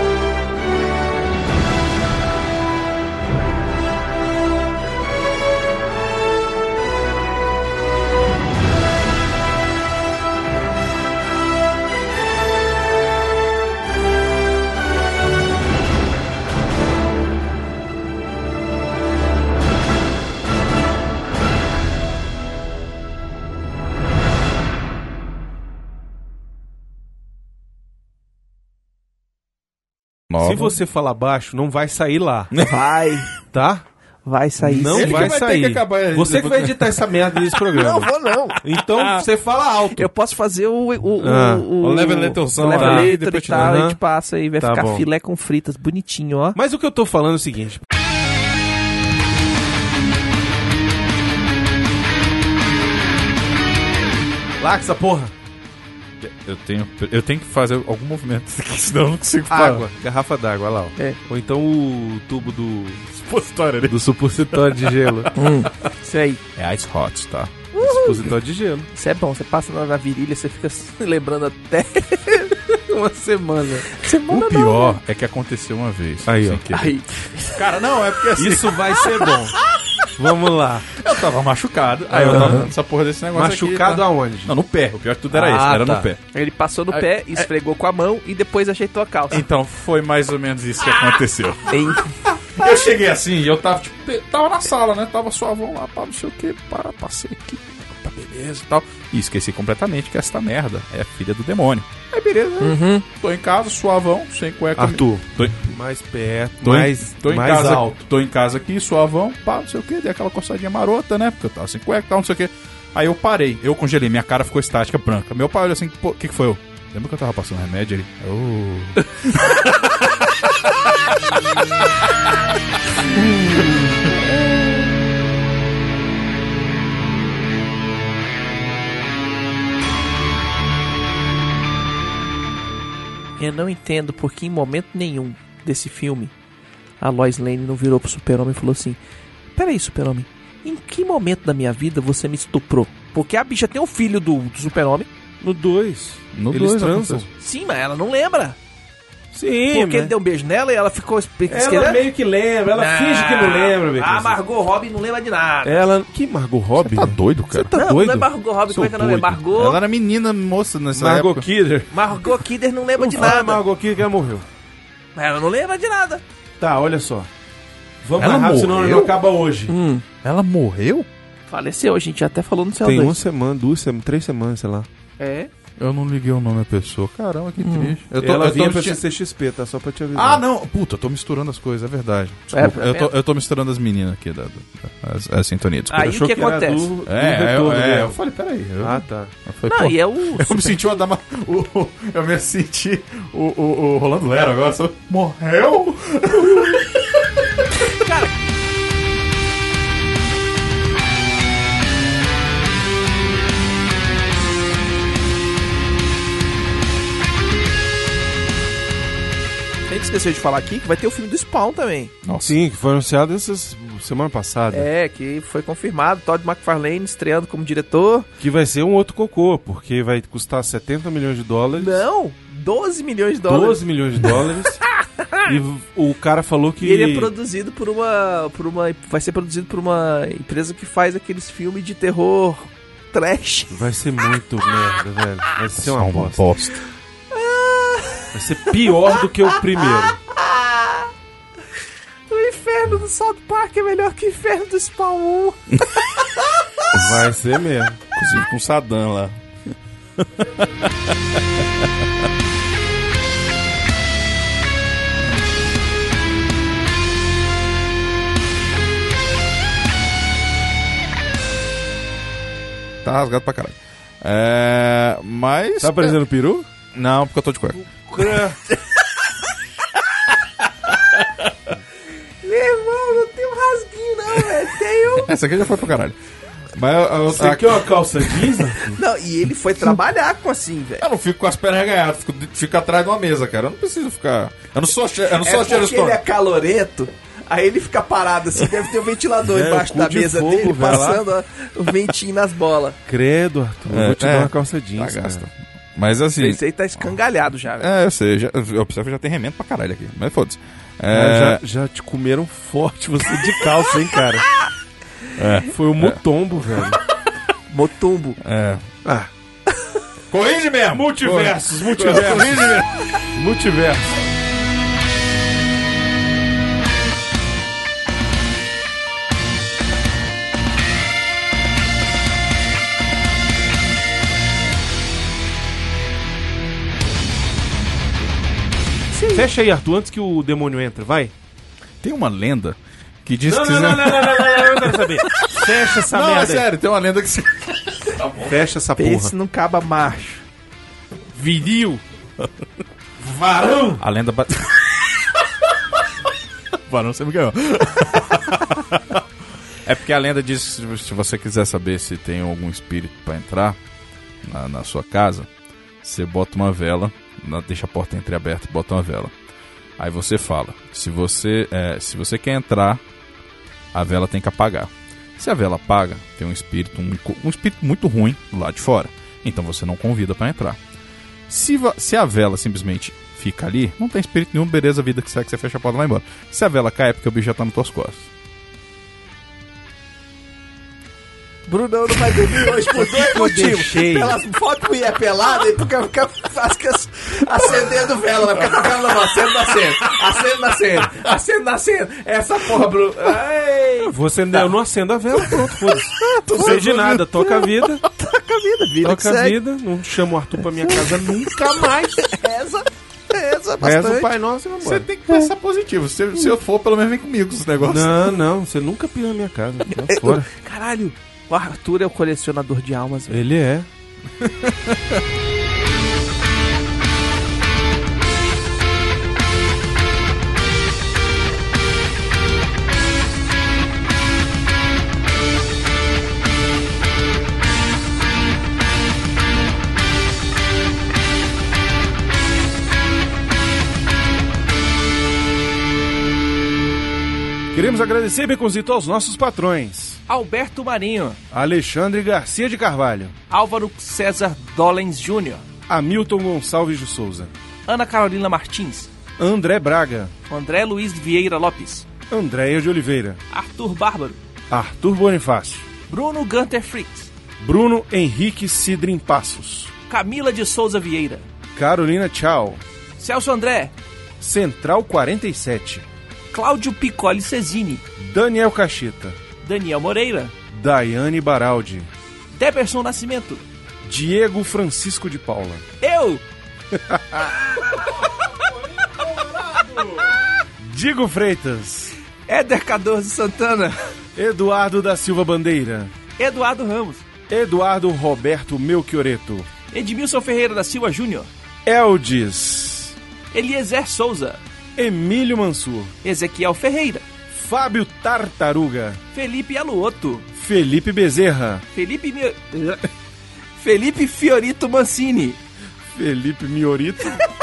Se você falar baixo, não vai sair lá. Vai. Tá? Vai sair. Não Ele vai que vai ter sair. que acabar- Você que vai editar essa merda desse programa. Não vou não. Então você fala alto. Eu posso fazer o level-letter-som o lá, level-letter depois e te tal, dá. a gente passa e vai Tá ficar bom. filé com fritas, bonitinho, ó. Mas o que eu tô falando é o seguinte. Larga essa porra. Eu tenho que fazer algum movimento aqui, senão eu não consigo falar. Água. Garrafa d'água, olha lá. Ó. É. Ou então o tubo do Supositório ali. do supositório de gelo. Isso aí. É Ice Hot, tá? Supositório de gelo. Isso é bom. Você passa na virilha, você fica se lembrando até Uma semana. semana. O pior é que aconteceu uma vez. Aí, ó. sem querer. Aí. Cara, não, é porque assim, Isso vai ser bom. Vamos lá. eu tava machucado. Aí eu tava nessa porra desse negócio Machucado aqui, tá? aonde? Não, no pé. O pior de tudo era Ah, isso, era tá. no pé. Ele passou no pé, esfregou com a mão e depois ajeitou a calça. Então, foi mais ou menos isso que aconteceu. Hein? Eu cheguei assim e eu tava, tipo, tava na sala, né? Tava suavão lá, pá, não sei o que, pá, passei aqui, tá beleza e tal. E esqueci completamente que esta merda é filha do demônio. Aí beleza, tô em casa, suavão, sem cueca. Arthur, Tô em- mais perto, Tô em- mais, tô em mais casa, alto. Tô em casa aqui, suavão, pá, não sei o que, dei aquela coçadinha marota, né? Porque eu tava sem cueca e tal, não sei o que. Aí eu parei, eu congelei, minha cara ficou estática, branca. Meu pai olhou assim, pô, o que foi eu? Lembra que eu tava passando remédio ali? Eu não entendo porque em momento nenhum desse filme a Lois Lane não virou pro Super-Homem e falou assim: peraí, Super-Homem, em que momento da minha vida você me estuprou? Porque a bicha tem um filho do Super-Homem. No 2. No Eles 2 transam. Sim, mas ela não lembra. Sim, Porque ele deu um beijo nela e ela ficou ela esquerda. meio que lembra, ela finge que não lembra, Beatriz. A Margot Robbie não lembra de nada. Ela... Que Margot Robbie? Tá doido, cara? Tá não, doido? não é Margot Robbie, como é que é o nome? É Doido. Margot. Ela era menina, moça nessa Margot época. Kidder. Margot Kidder não lembra de Fala nada. Margot Kidder que ela morreu. Ela não lembra de nada. Tá, olha só. Vamos Ela mais rápido, senão morreu? não acaba hoje. Ela morreu? Faleceu, a gente já até falou no céu Tem 2. uma semana, 2 semanas, 3 semanas, sei lá. É. Eu não liguei o nome da pessoa. Caramba, que triste. Ela vinha pra me- CCXP, tá? Só pra te avisar. Ah, não. Puta, eu tô misturando as coisas, é verdade. Desculpa, eu tô misturando as meninas aqui a sintonia. Desculpa. Aí o que era acontece? do retorno Eu mesmo. falei, peraí. Ah, tá. Eu falei, Não, pô, e é o... eu me senti uma dama. Eu me senti o Rolando Lero agora. Só, morreu? A gente esqueceu de falar aqui que vai ter o filme do Spawn também. Sim, que foi anunciado essa semana passada. Que foi confirmado. Todd McFarlane estreando como diretor. Que vai ser um outro cocô, porque vai custar 70 milhões de dólares. Não, 12 milhões de dólares. 12 milhões de dólares. E o cara falou que... E ele é produzido por uma... Vai ser produzido por uma empresa que faz aqueles filmes de terror trash. Vai ser muito merda, velho. Vai ser uma bosta. bosta. Vai ser pior do que o primeiro. O inferno do South Park é melhor que o inferno do Spawn 1. Vai ser mesmo. Inclusive com o Saddam lá. Tá rasgado pra caralho. Mas... Tá parecendo peru? Não, porque eu tô de cueca. Meu irmão, não tem um rasguinho não, velho. Tem um... Essa aqui já foi pra caralho. Mas Você quer uma calça jeans? Não, e ele foi trabalhar com assim, velho. eu não fico com as pernas reganhadas, fico atrás de uma mesa, cara. Eu não preciso ficar... Eu não sou É Sharon porque Stone. ele é calorento. Aí ele fica parado assim, deve ter um ventilador É, embaixo cu da de mesa fogo, dele, velho, passando ó, o ventinho nas bolas. Credo, Arthur. Eu vou te dar uma calça jeans. Tá gasta. cara. Mas assim... Esse aí tá escangalhado já, velho. Eu sei. Eu observo que já tem remendo pra caralho aqui. Mas foda-se. Já te comeram forte você de calça, hein, cara? Foi o Motombo, velho. Motumbo. Ah. Corrige mesmo! Multiversos. Corrige mesmo! Multiverso. Fecha aí, Arthur, antes que o demônio entre, vai. Tem uma lenda que diz Não, que... não, eu quero saber. Fecha essa Não, merda é aí. sério, tem uma lenda que... Fecha essa porra. Esse não caba macho. Viril. Varão. A lenda... Varão sempre ganhou. É porque a lenda diz que se você quiser saber se tem algum espírito pra entrar na sua casa, você bota uma vela, deixa a porta entreaberta e bota uma vela. Aí você fala, se você quer entrar, a vela tem que apagar. Se a vela apaga, tem um espírito muito ruim do lado de fora. Então você não convida pra entrar. Se a vela simplesmente fica ali, não tem espírito nenhum, beleza, a vida que segue, que você fecha a porta e vai embora. Se a vela cai, é porque o bicho já tá nas tuas costas. Brunão não vai dormir hoje por dois motivos. deixei? Pelas fotos mulher pelada e porque fica acendendo vela. Vai ficar com a vela na mão, acendo na cena. Essa porra, Bruno. Ai, Você eu não acendo a vela, pronto, foda-se. Não sei de nada, toca a vida. toca a vida, vida que Toca a segue. vida, não chamo o Arthur pra minha casa nunca mais. Reza Reza bastante. o Pai Nosso e vai Você embora. tem que pensar positivo. Se eu for, pelo menos vem comigo os negócios. Não, você nunca pisa na minha casa. Vai fora. Caralho, o Arthur é o colecionador de almas, velho. Ele é. Queremos agradecer, Beconzito, aos nossos patrões. Alberto Marinho, Alexandre Garcia de Carvalho, Álvaro César Dollens Jr., Hamilton Gonçalves de Souza, Ana Carolina Martins, André Braga, André Luiz Vieira Lopes, Andréia de Oliveira, Arthur Bárbaro, Arthur Bonifácio, Bruno Gunter Fritz, Bruno Henrique Cidrim Passos, Camila de Souza Vieira, Carolina Tchau, Celso André, Central 47, Cláudio Piccoli Cesini, Daniel Cacheta, Daniel Moreira, Daiane Baraldi, Deberson Nascimento, Diego Francisco de Paula. Eu! Digo Freitas. Éder Cardoso Santana. Eduardo da Silva Bandeira. Eduardo Ramos. Eduardo Roberto Melchioreto. Edmilson Ferreira da Silva Júnior. Eldes. Eliezer Souza. Emílio Mansur. Ezequiel Ferreira. Fábio Tartaruga. Felipe Aluoto. Felipe Bezerra. Felipe Fiorito Mancini. Felipe Miorito.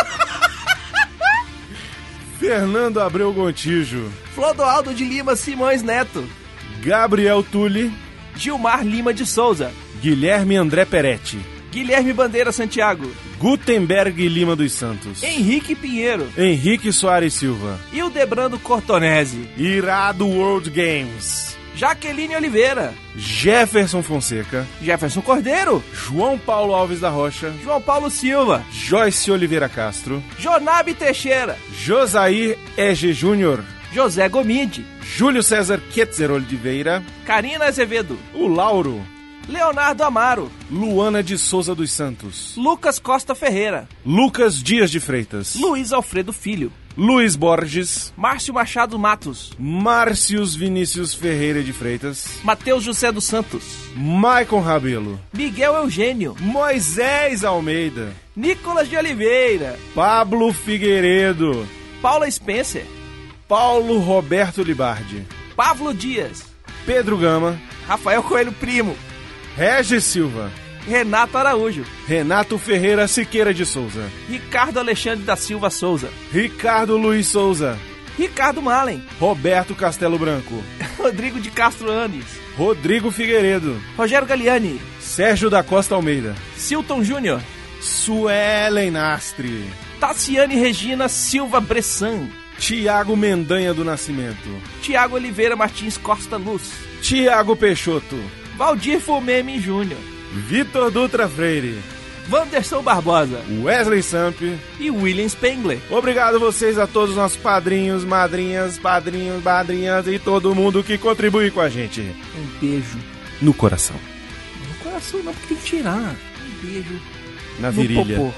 Fernando Abreu Gontijo. Flodoaldo de Lima Simões Neto. Gabriel Tulli. Gilmar Lima de Souza. Guilherme André Peretti. Guilherme Bandeira Santiago. Gutenberg Lima dos Santos. Henrique Pinheiro. Henrique Soares Silva. Hildebrando Cortonese. Irado World Games. Jaqueline Oliveira. Jefferson Fonseca. Jefferson Cordeiro. João Paulo Alves da Rocha. João Paulo Silva. Joyce Oliveira Castro. Jonabe Teixeira. Josair Ege Júnior. José Gomide. Júlio César Quetzer Oliveira. Karina Azevedo. O Lauro. Leonardo Amaro. Luana de Souza dos Santos. Lucas Costa Ferreira. Lucas Dias de Freitas. Luiz Alfredo Filho. Luiz Borges. Márcio Machado Matos. Márcios Vinícius Ferreira de Freitas. Mateus José dos Santos. Maicon Rabelo. Miguel Eugênio. Moisés Almeida. Nicolas de Oliveira. Pablo Figueiredo. Paula Spencer. Paulo Roberto Libardi. Pablo Dias. Pedro Gama. Rafael Coelho Primo. Regis Silva. Renato Araújo. Renato Ferreira Siqueira de Souza. Ricardo Alexandre da Silva Souza. Ricardo Luiz Souza. Ricardo Malen. Roberto Castelo Branco. Rodrigo de Castro Anes. Rodrigo Figueiredo. Rogério Galiani. Sérgio da Costa Almeida. Silton Júnior. Suelen Nastre. Tassiane Regina Silva Bressan. Tiago Mendanha do Nascimento. Tiago Oliveira Martins Costa Luz. Tiago Peixoto. Valdir Fumeme Júnior. Vitor Dutra Freire. Wanderson Barbosa. Wesley Samp. E William Spengler. Obrigado vocês a todos os nossos padrinhos, madrinhas, madrinhas e todo mundo que contribui com a gente. Um beijo. No coração. No coração não, porque tem que tirar. Um beijo. Na virilha. Popô.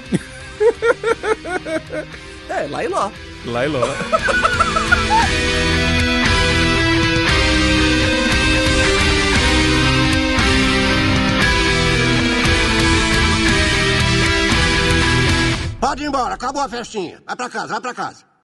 Lá e lá. Lá e lá. Pode ir embora, acabou a festinha. Vai pra casa, vai pra casa.